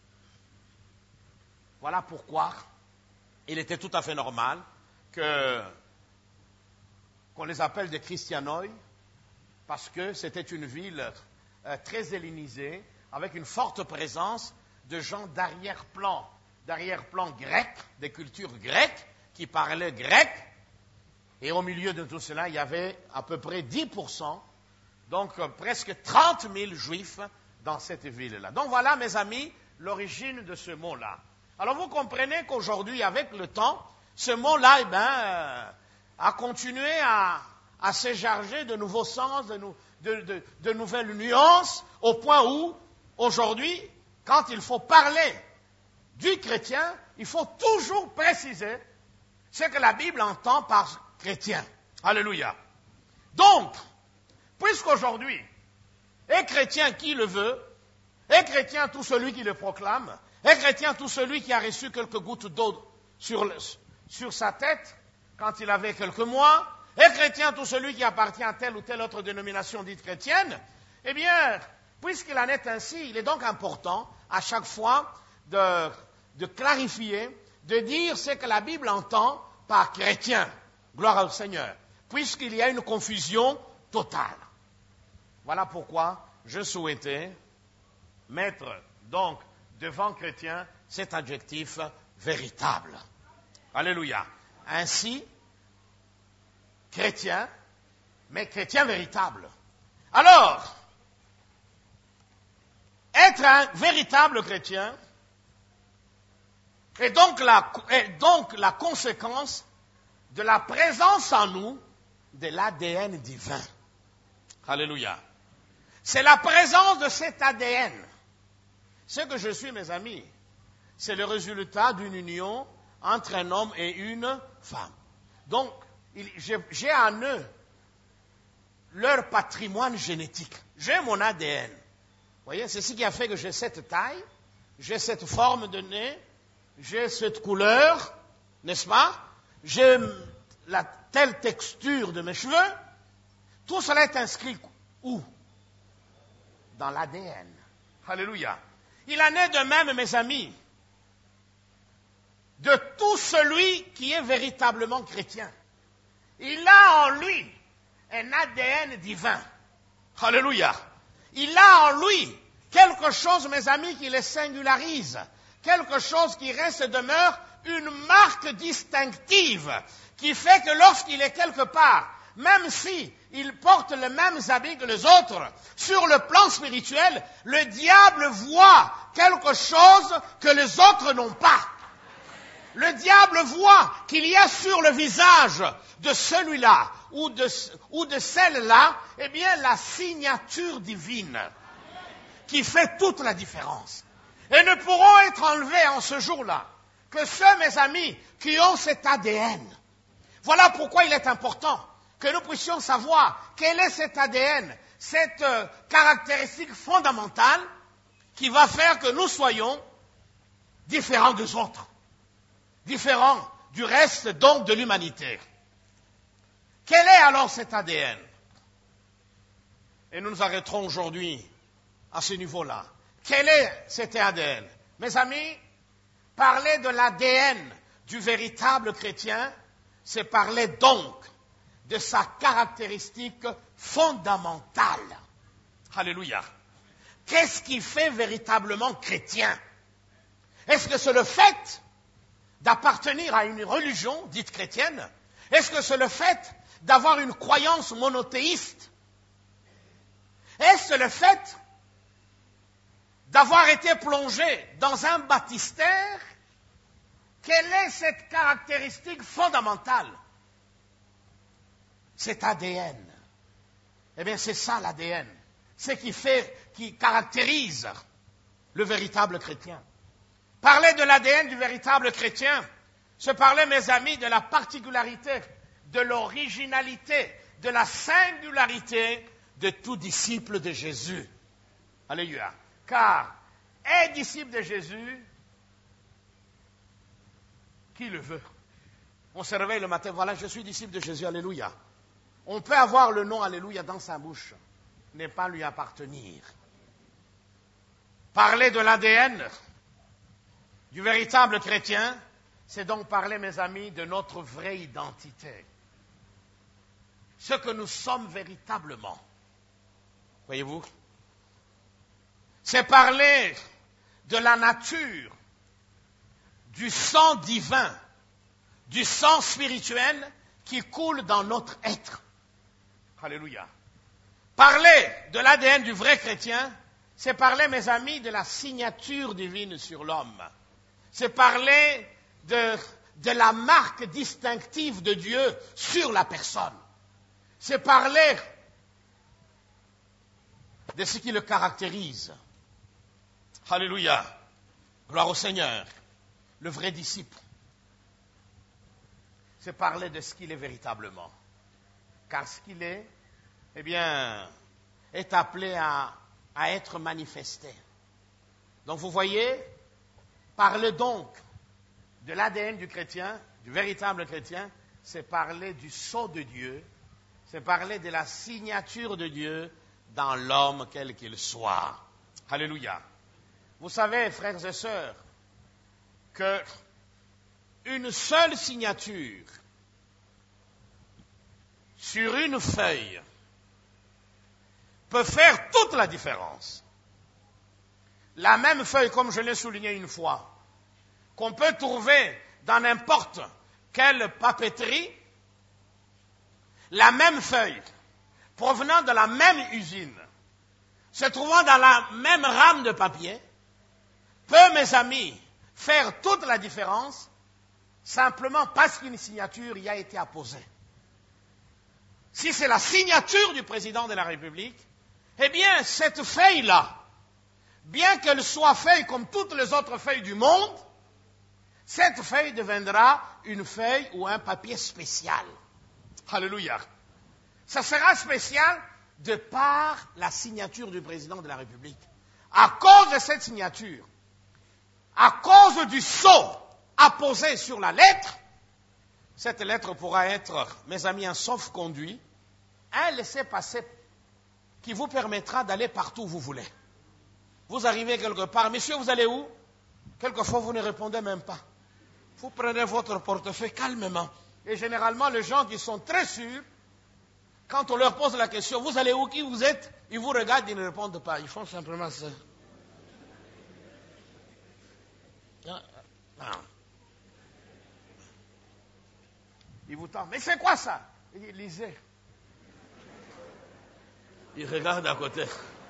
Voilà pourquoi il était tout à fait normal que, qu'on les appelle des Christianoi, parce que c'était une ville euh, très hellénisée, avec une forte présence de gens d'arrière-plan, d'arrière-plan grec, des cultures grecques, qui parlaient grec, et au milieu de tout cela, il y avait à peu près dix pour cent, donc euh, presque trente mille juifs dans cette ville-là. Donc voilà, mes amis, l'origine de ce mot-là. Alors vous comprenez qu'aujourd'hui, avec le temps, ce mot-là, eh ben, euh, a continué à, à s'écharger de nouveaux sens, de, nou, de, de, de nouvelles nuances, au point où, aujourd'hui, quand il faut parler du chrétien, il faut toujours préciser ce que la Bible entend par chrétien. Alléluia. Donc, puisqu'aujourd'hui, est chrétien qui le veut, est chrétien tout celui qui le proclame, est chrétien tout celui qui a reçu quelques gouttes d'eau sur, le, sur sa tête quand il avait quelques mois, est chrétien tout celui qui appartient à telle ou telle autre dénomination dite chrétienne, eh bien, puisqu'il en est ainsi, il est donc important à chaque fois de, de clarifier, de dire ce que la Bible entend par chrétien. Gloire au Seigneur. Puisqu'il y a une confusion totale. Voilà pourquoi je souhaitais mettre donc devant chrétien cet adjectif véritable. Alléluia. Ainsi, chrétien, mais chrétien véritable. Alors, être un véritable chrétien est donc la, est donc la conséquence de la présence en nous de l'A D N divin. Alléluia. C'est la présence de cet A D N. Ce que je suis, mes amis, c'est le résultat d'une union entre un homme et une femme. Donc, j'ai en eux leur patrimoine génétique. J'ai mon A D N. Vous voyez, c'est ce qui a fait que j'ai cette taille, j'ai cette forme de nez, j'ai cette couleur, n'est-ce pas? J'ai la telle texture de mes cheveux. Tout cela est inscrit où? Dans l'A D N. Alléluia. Il en est de même, mes amis, de tout celui qui est véritablement chrétien. Il a en lui un A D N divin. Alléluia. Il a en lui quelque chose, mes amis, qui le singularise. Quelque chose qui reste et demeure une marque distinctive qui fait que lorsqu'il est quelque part, même si il porte les mêmes habits que les autres, sur le plan spirituel, le diable voit quelque chose que les autres n'ont pas. Le diable voit qu'il y a sur le visage de celui-là ou de, ou de celle-là, eh bien, la signature divine qui fait toute la différence. Et ne pourront être enlevés en ce jour-là que ceux, mes amis, qui ont cet A D N. Voilà pourquoi il est important que nous puissions savoir quel est cet A D N, cette euh, caractéristique fondamentale qui va faire que nous soyons différents des autres, différents du reste donc de l'humanité. Quel est alors cet A D N? Et nous nous arrêterons aujourd'hui à ce niveau-là. Quel est cet A D N? Mes amis, parler de l'A D N du véritable chrétien, c'est parler donc de sa caractéristique fondamentale. Alléluia. Qu'est-ce qui fait véritablement chrétien? Est-ce que c'est le fait d'appartenir à une religion dite chrétienne? Est-ce que c'est le fait d'avoir une croyance monothéiste? Est-ce le fait d'avoir été plongé dans un baptistère? Quelle est cette caractéristique fondamentale? Cet A D N. Eh bien, c'est ça l'A D N. Ce qui fait, qui caractérise le véritable chrétien. Parler de l'A D N du véritable chrétien, c'est parler, mes amis, de la particularité, de l'originalité, de la singularité de tout disciple de Jésus. Alléluia. Car est disciple de Jésus qui le veut. On se réveille le matin, voilà, je suis disciple de Jésus, alléluia. On peut avoir le nom alléluia dans sa bouche, n'est pas lui appartenir. Parler de l'A D N du véritable chrétien, c'est donc parler, mes amis, de notre vraie identité. Ce que nous sommes véritablement. Voyez-vous? C'est parler de la nature, du sang divin, du sang spirituel qui coule dans notre être. Alléluia. Parler de l'A D N du vrai chrétien, c'est parler, mes amis, de la signature divine sur l'homme. C'est parler de, de la marque distinctive de Dieu sur la personne. C'est parler de ce qui le caractérise. Alléluia. Gloire au Seigneur. Le vrai disciple. C'est parler de ce qu'il est véritablement. Car ce qu'il est, eh bien, est appelé à, à être manifesté. Donc vous voyez, parler donc de l'A D N du chrétien, du véritable chrétien, c'est parler du sceau de Dieu, c'est parler de la signature de Dieu dans l'homme quel qu'il soit. Alléluia. Vous savez, frères et sœurs, que une seule signature sur une feuille peut faire toute la différence. La même feuille, comme je l'ai souligné une fois, qu'on peut trouver dans n'importe quelle papeterie, la même feuille, provenant de la même usine, se trouvant dans la même rame de papier, peut, mes amis, faire toute la différence, simplement parce qu'une signature y a été apposée. Si c'est la signature du président de la République, eh bien, cette feuille-là, bien qu'elle soit feuille comme toutes les autres feuilles du monde, cette feuille deviendra une feuille ou un papier spécial. Alléluia. Ça sera spécial de par la signature du président de la République. À cause de cette signature, à cause du sceau apposé sur la lettre, cette lettre pourra être, mes amis, un sauf-conduit, un laissez-passer qui vous permettra d'aller partout où vous voulez. Vous arrivez quelque part, monsieur, vous allez où? Quelquefois, vous ne répondez même pas. Vous prenez votre portefeuille calmement. Et généralement, les gens qui sont très sûrs, quand on leur pose la question, vous allez où, qui vous êtes? Ils vous regardent, ils ne répondent pas. Ils font simplement ça. Ah, ah. Ils vous tendent. Mais c'est quoi ça? Il dit, lisez. Ils regardent à côté.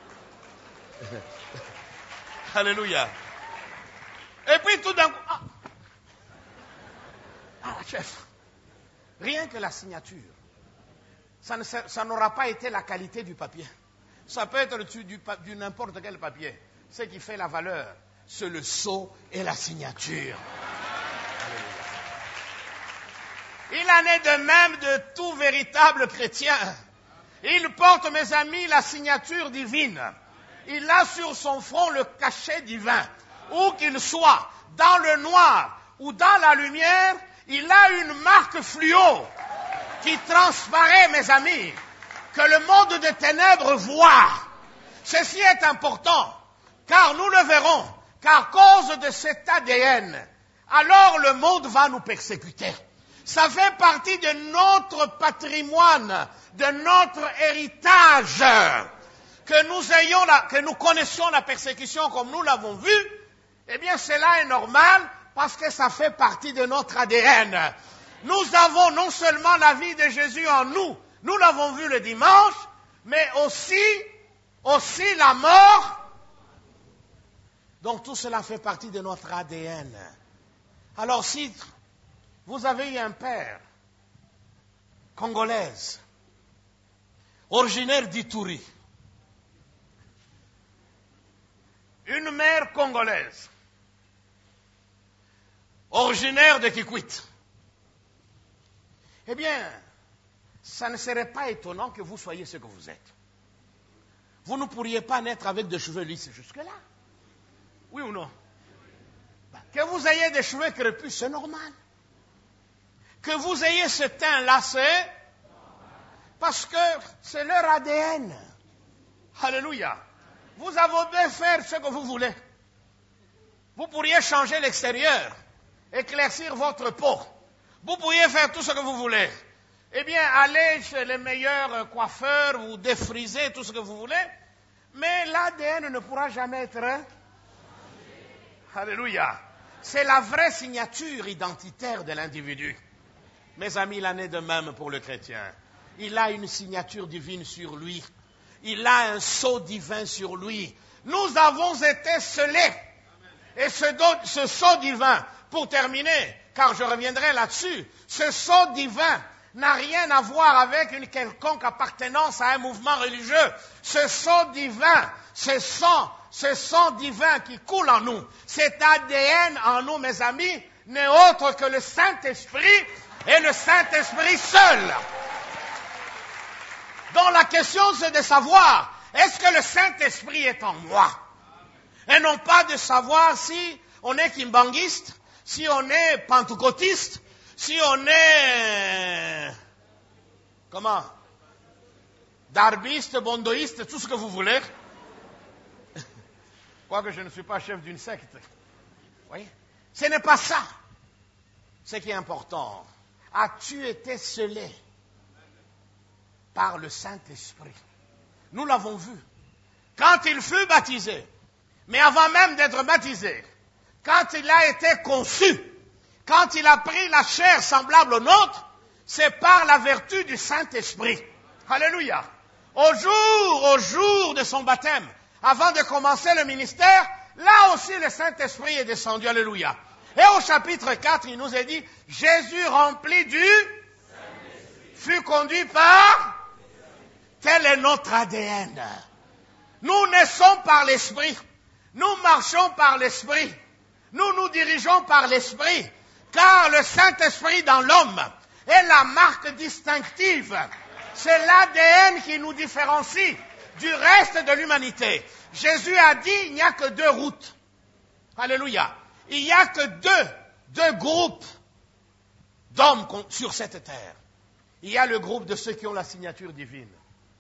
Alléluia. Et puis tout d'un coup, ah, ah chef, rien que la signature, ça, ne, ça n'aura pas été la qualité du papier. Ça peut être du, du, du n'importe quel papier. Ce qui fait la valeur, c'est le sceau et la signature. Alléluia. Il en est de même de tout véritable chrétien. Il porte, mes amis, la signature divine. Il a sur son front le cachet divin. Où qu'il soit, dans le noir ou dans la lumière, il a une marque fluo qui transparaît, mes amis, que le monde des ténèbres voit. Ceci est important, car nous le verrons, qu'à cause de cet A D N, alors le monde va nous persécuter. Ça fait partie de notre patrimoine, de notre héritage. Que nous ayons la, que nous connaissions la persécution comme nous l'avons vu, eh bien cela est normal parce que ça fait partie de notre A D N. Nous avons non seulement la vie de Jésus en nous, nous l'avons vu le dimanche, mais aussi, aussi la mort. Donc tout cela fait partie de notre A D N. Alors si vous avez eu un père congolaise, originaire d'Ituri, une mère congolaise, originaire de Kikwit, eh bien, ça ne serait pas étonnant que vous soyez ce que vous êtes. Vous ne pourriez pas naître avec des cheveux lisses jusque-là. Oui ou non? Que vous ayez des cheveux crépus, c'est normal. Que vous ayez ce teint-là, c'est parce que c'est leur A D N. Alléluia. Vous avez bien faire ce que vous voulez. Vous pourriez changer l'extérieur, éclaircir votre peau. Vous pourriez faire tout ce que vous voulez. Eh bien, aller chez les meilleurs coiffeurs ou défriser tout ce que vous voulez. Mais l'A D N ne pourra jamais être. Alléluia. C'est la vraie signature identitaire de l'individu. Mes amis, il en est de même pour le chrétien. Il a une signature divine sur lui. Il a un sceau divin sur lui. Nous avons été scellés. Et ce, do- ce sceau divin, pour terminer, car je reviendrai là-dessus, ce sceau divin n'a rien à voir avec une quelconque appartenance à un mouvement religieux. Ce sceau divin, ce sang, ce sang divin qui coule en nous, cet A D N en nous, mes amis, n'est autre que le Saint-Esprit et le Saint-Esprit seul. Donc la question c'est de savoir, est-ce que le Saint-Esprit est en moi? Et non pas de savoir si on est kimbanguiste, si on est pentecôtiste, si on est, comment, darbiste, bondoïste, tout ce que vous voulez. Quoique je ne suis pas chef d'une secte. Oui. Ce n'est pas ça. Ce qui est important. As-tu été scellé par le Saint-Esprit? Nous l'avons vu. Quand il fut baptisé, mais avant même d'être baptisé, quand il a été conçu, quand il a pris la chair semblable au nôtre, c'est par la vertu du Saint-Esprit. Alléluia. Au jour, au jour de son baptême, avant de commencer le ministère, là aussi le Saint-Esprit est descendu. Alléluia. Et au chapitre quatre, il nous est dit, Jésus rempli du Saint-Esprit fut conduit par... Tel est notre A D N. Nous naissons par l'Esprit. Nous marchons par l'Esprit. Nous nous dirigeons par l'Esprit. Car le Saint-Esprit dans l'homme est la marque distinctive. C'est l'A D N qui nous différencie du reste de l'humanité. Jésus a dit, il n'y a que deux routes. Alléluia. Il n'y a que deux, deux groupes d'hommes sur cette terre. Il y a le groupe de ceux qui ont la signature divine.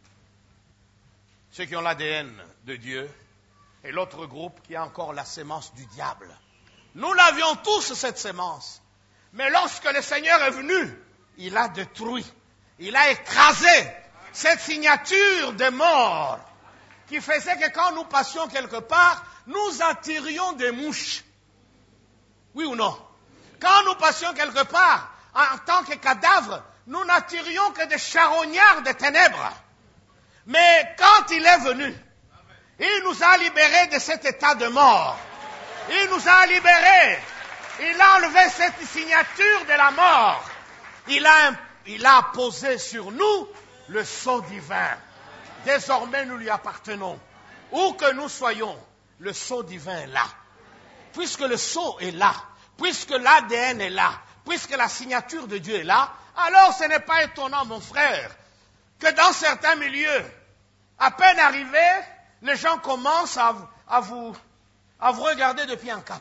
Ceux qui ont l'A D N de Dieu. Et l'autre groupe qui a encore la sémence du diable. Nous l'avions tous, cette sémence. Mais lorsque le Seigneur est venu, il a détruit, il a écrasé cette signature de mort qui faisait que quand nous passions quelque part, nous attirions des mouches. Oui ou non? Quand nous passions quelque part, en tant que cadavres, nous n'attirions que des charognards de ténèbres. Mais quand il est venu, il nous a libérés de cet état de mort. Il nous a libérés. Il a enlevé cette signature de la mort. Il a, il a posé sur nous le sceau divin. Désormais, nous lui appartenons. Où que nous soyons, le sceau divin est là. Puisque le sceau est là, puisque l'A D N est là, puisque la signature de Dieu est là, alors ce n'est pas étonnant, mon frère, que dans certains milieux, à peine arrivés, les gens commencent à, à, vous, à vous regarder de pied en cap.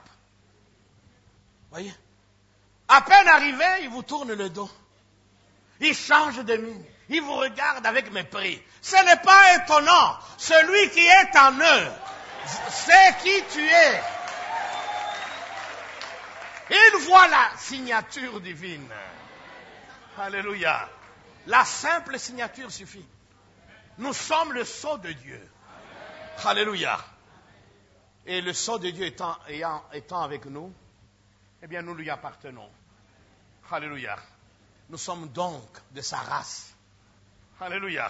Voyez? À peine arrivés, ils vous tournent le dos. Ils changent de mine. Ils vous regardent avec mépris. Ce n'est pas étonnant. Celui qui est en eux, c'est qui tu es. Il voit la signature divine. Alléluia. La simple signature suffit. Nous sommes le sceau de Dieu. Alléluia. Et le sceau de Dieu étant, étant, étant avec nous, eh bien nous lui appartenons. Alléluia. Nous sommes donc de sa race. Alléluia.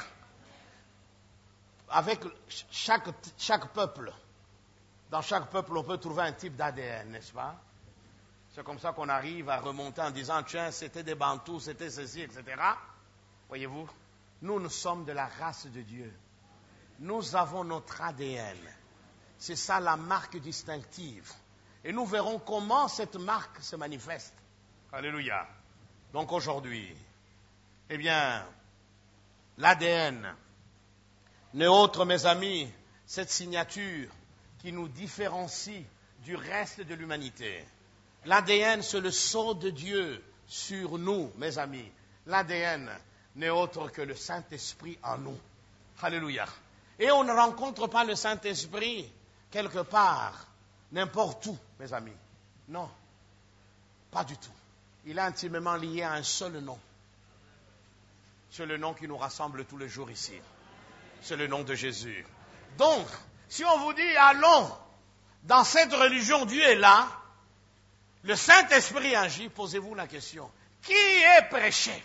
Avec chaque, chaque peuple, dans chaque peuple, on peut trouver un type d'A D N, n'est-ce pas? C'est comme ça qu'on arrive à remonter en disant, tiens, c'était des Bantous, c'était ceci, et cetera. Voyez-vous, nous, nous sommes de la race de Dieu. Nous avons notre A D N. C'est ça la marque distinctive. Et nous verrons comment cette marque se manifeste. Alléluia. Donc aujourd'hui, eh bien, l'A D N n'est autre, mes amis, cette signature qui nous différencie du reste de l'humanité. L'A D N, c'est le sceau de Dieu sur nous, mes amis. L'A D N n'est autre que le Saint-Esprit en nous. Alléluia. Et on ne rencontre pas le Saint-Esprit quelque part, n'importe où, mes amis. Non, pas du tout. Il est intimement lié à un seul nom. C'est le nom qui nous rassemble tous les jours ici. C'est le nom de Jésus. Donc, si on vous dit, allons, dans cette religion, Dieu est là, le Saint-Esprit agit, posez-vous la question. Qui est prêché?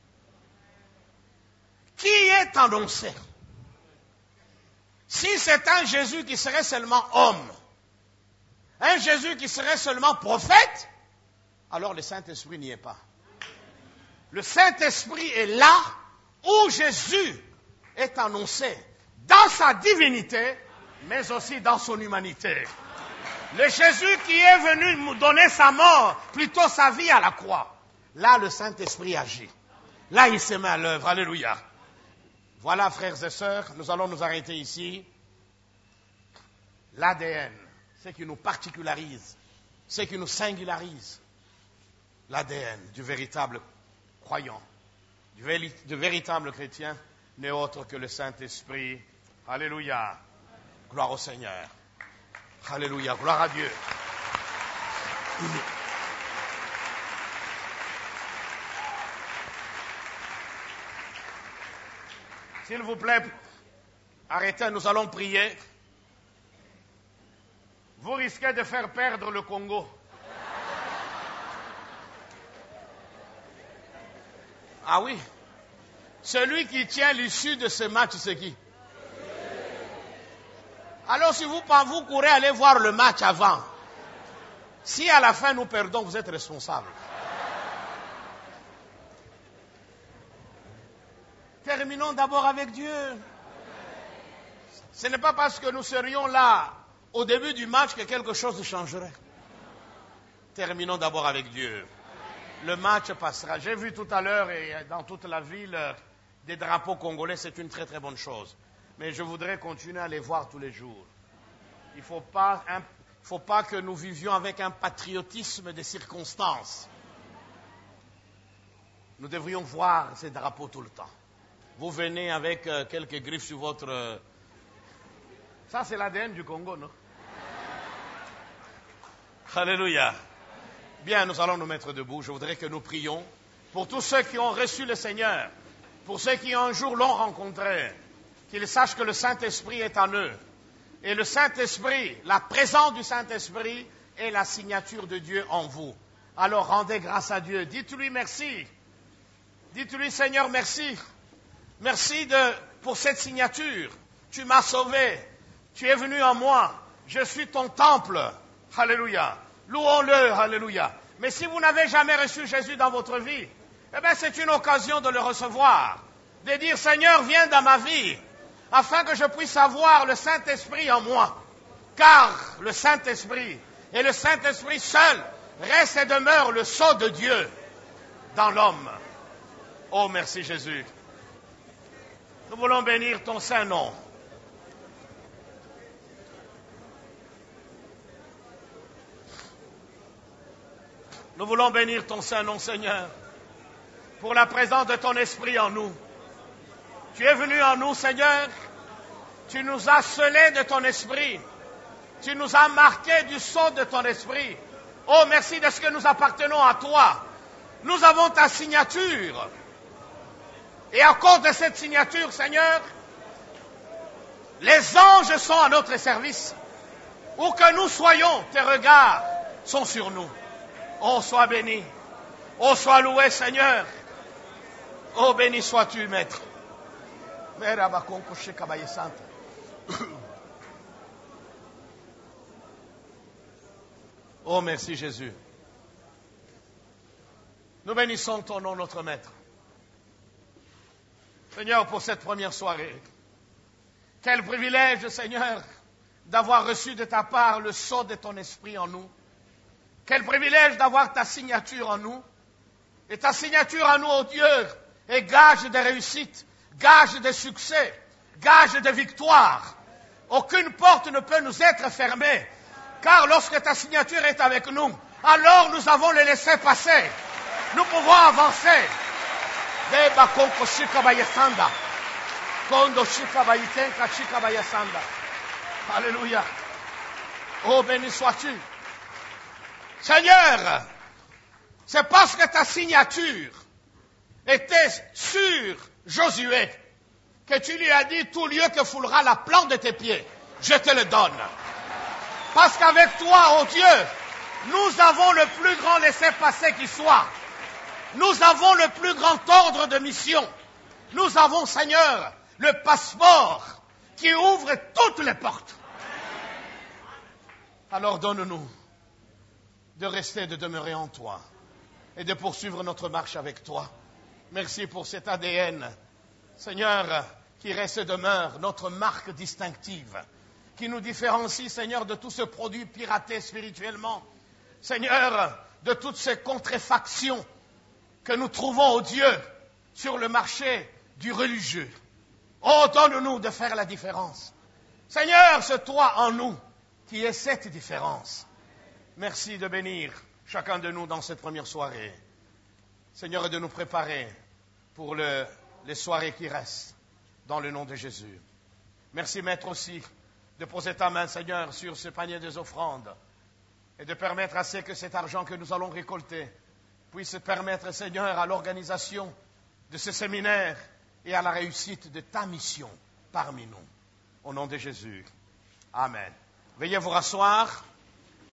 Qui est annoncé? Si c'est un Jésus qui serait seulement homme, un Jésus qui serait seulement prophète, alors le Saint-Esprit n'y est pas. Le Saint-Esprit est là où Jésus est annoncé, dans sa divinité, mais aussi dans son humanité. Le Jésus qui est venu nous donner sa mort, plutôt sa vie à la croix. Là, le Saint-Esprit agit. Là, il se met à l'œuvre. Alléluia. Voilà, frères et sœurs, nous allons nous arrêter ici. L'A D N, ce qui nous particularise, ce qui nous singularise. L'A D N du véritable croyant, du, vé- du véritable chrétien, n'est autre que le Saint-Esprit. Alléluia. Gloire au Seigneur. Alléluia. Gloire à Dieu. S'il vous plaît, arrêtez, nous allons prier. Vous risquez de faire perdre le Congo. Ah oui. Celui qui tient l'issue de ce match, c'est qui? Alors si vous, vous courez aller voir le match avant, si à la fin nous perdons, vous êtes responsable. Terminons d'abord avec Dieu. Ce n'est pas parce que nous serions là au début du match que quelque chose changerait. Terminons d'abord avec Dieu. Le match passera. J'ai vu tout à l'heure et dans toute la ville des drapeaux congolais, c'est une très très bonne chose. Mais je voudrais continuer à les voir tous les jours. Il ne faut pas, un, faut pas que nous vivions avec un patriotisme des circonstances. Nous devrions voir ces drapeaux tout le temps. Vous venez avec euh, quelques griffes sur votre... Euh... Ça, c'est l'A D N du Congo, non? Alléluia. Bien, nous allons nous mettre debout. Je voudrais que nous prions pour tous ceux qui ont reçu le Seigneur, pour ceux qui un jour l'ont rencontré, qu'ils sachent que le Saint-Esprit est en eux. Et le Saint-Esprit, la présence du Saint-Esprit est la signature de Dieu en vous. Alors rendez grâce à Dieu. Dites-lui merci. Dites-lui, Seigneur, merci. Merci de, pour cette signature. Tu m'as sauvé. Tu es venu en moi. Je suis ton temple. Alléluia. Louons-le. Alléluia. Mais si vous n'avez jamais reçu Jésus dans votre vie, eh bien, c'est une occasion de le recevoir. De dire, Seigneur, viens dans ma vie, afin que je puisse avoir le Saint-Esprit en moi. Car le Saint-Esprit et le Saint-Esprit seul reste et demeure le sceau de Dieu dans l'homme. Oh, merci Jésus. Nous voulons bénir ton saint nom. Nous voulons bénir ton saint nom, Seigneur, pour la présence de ton esprit en nous. Tu es venu en nous, Seigneur. Tu nous as scellés de ton esprit. Tu nous as marqués du sceau de ton esprit. Oh, merci de ce que nous appartenons à toi. Nous avons ta signature. Et à cause de cette signature, Seigneur, les anges sont à notre service. Où que nous soyons, tes regards sont sur nous. Oh, sois béni. Oh, sois loué, Seigneur. Oh, béni sois-tu, Maître. Oh, merci Jésus. Nous bénissons ton nom, notre Maître. Seigneur, pour cette première soirée, quel privilège, Seigneur, d'avoir reçu de ta part le sceau de ton esprit en nous. Quel privilège d'avoir ta signature en nous. Et ta signature en nous, ô Dieu, est gage de réussite, gage de succès, gage de victoire. Aucune porte ne peut nous être fermée, car lorsque ta signature est avec nous, alors nous avons le laisser passer. Nous pouvons avancer. Alléluia. Oh, béni sois-tu. Seigneur, c'est parce que ta signature était sur Josué que tu lui as dit, tout lieu que foulera la plante de tes pieds, je te le donne. Parce qu'avec toi, ô Dieu, nous avons le plus grand laissez-passer qui soit. Nous avons le plus grand ordre de mission. Nous avons, Seigneur, le passeport qui ouvre toutes les portes. Alors donne-nous de rester, de demeurer en toi et de poursuivre notre marche avec toi. Merci pour cet A D N, Seigneur, qui reste et demeure notre marque distinctive, qui nous différencie, Seigneur, de tout ce produit piraté spirituellement. Seigneur, de toutes ces contrefactions que nous trouvons, ô Dieu, sur le marché du religieux. Oh, donne-nous de faire la différence. Seigneur, c'est toi en nous qui es cette différence. Merci de bénir chacun de nous dans cette première soirée. Seigneur, et de nous préparer pour le, les soirées qui restent, dans le nom de Jésus. Merci, Maître, aussi, de poser ta main, Seigneur, sur ce panier des offrandes et de permettre à ce que cet argent que nous allons récolter puisse permettre, Seigneur, à l'organisation de ce séminaire et à la réussite de ta mission parmi nous. Au nom de Jésus. Amen. Veuillez vous rasseoir.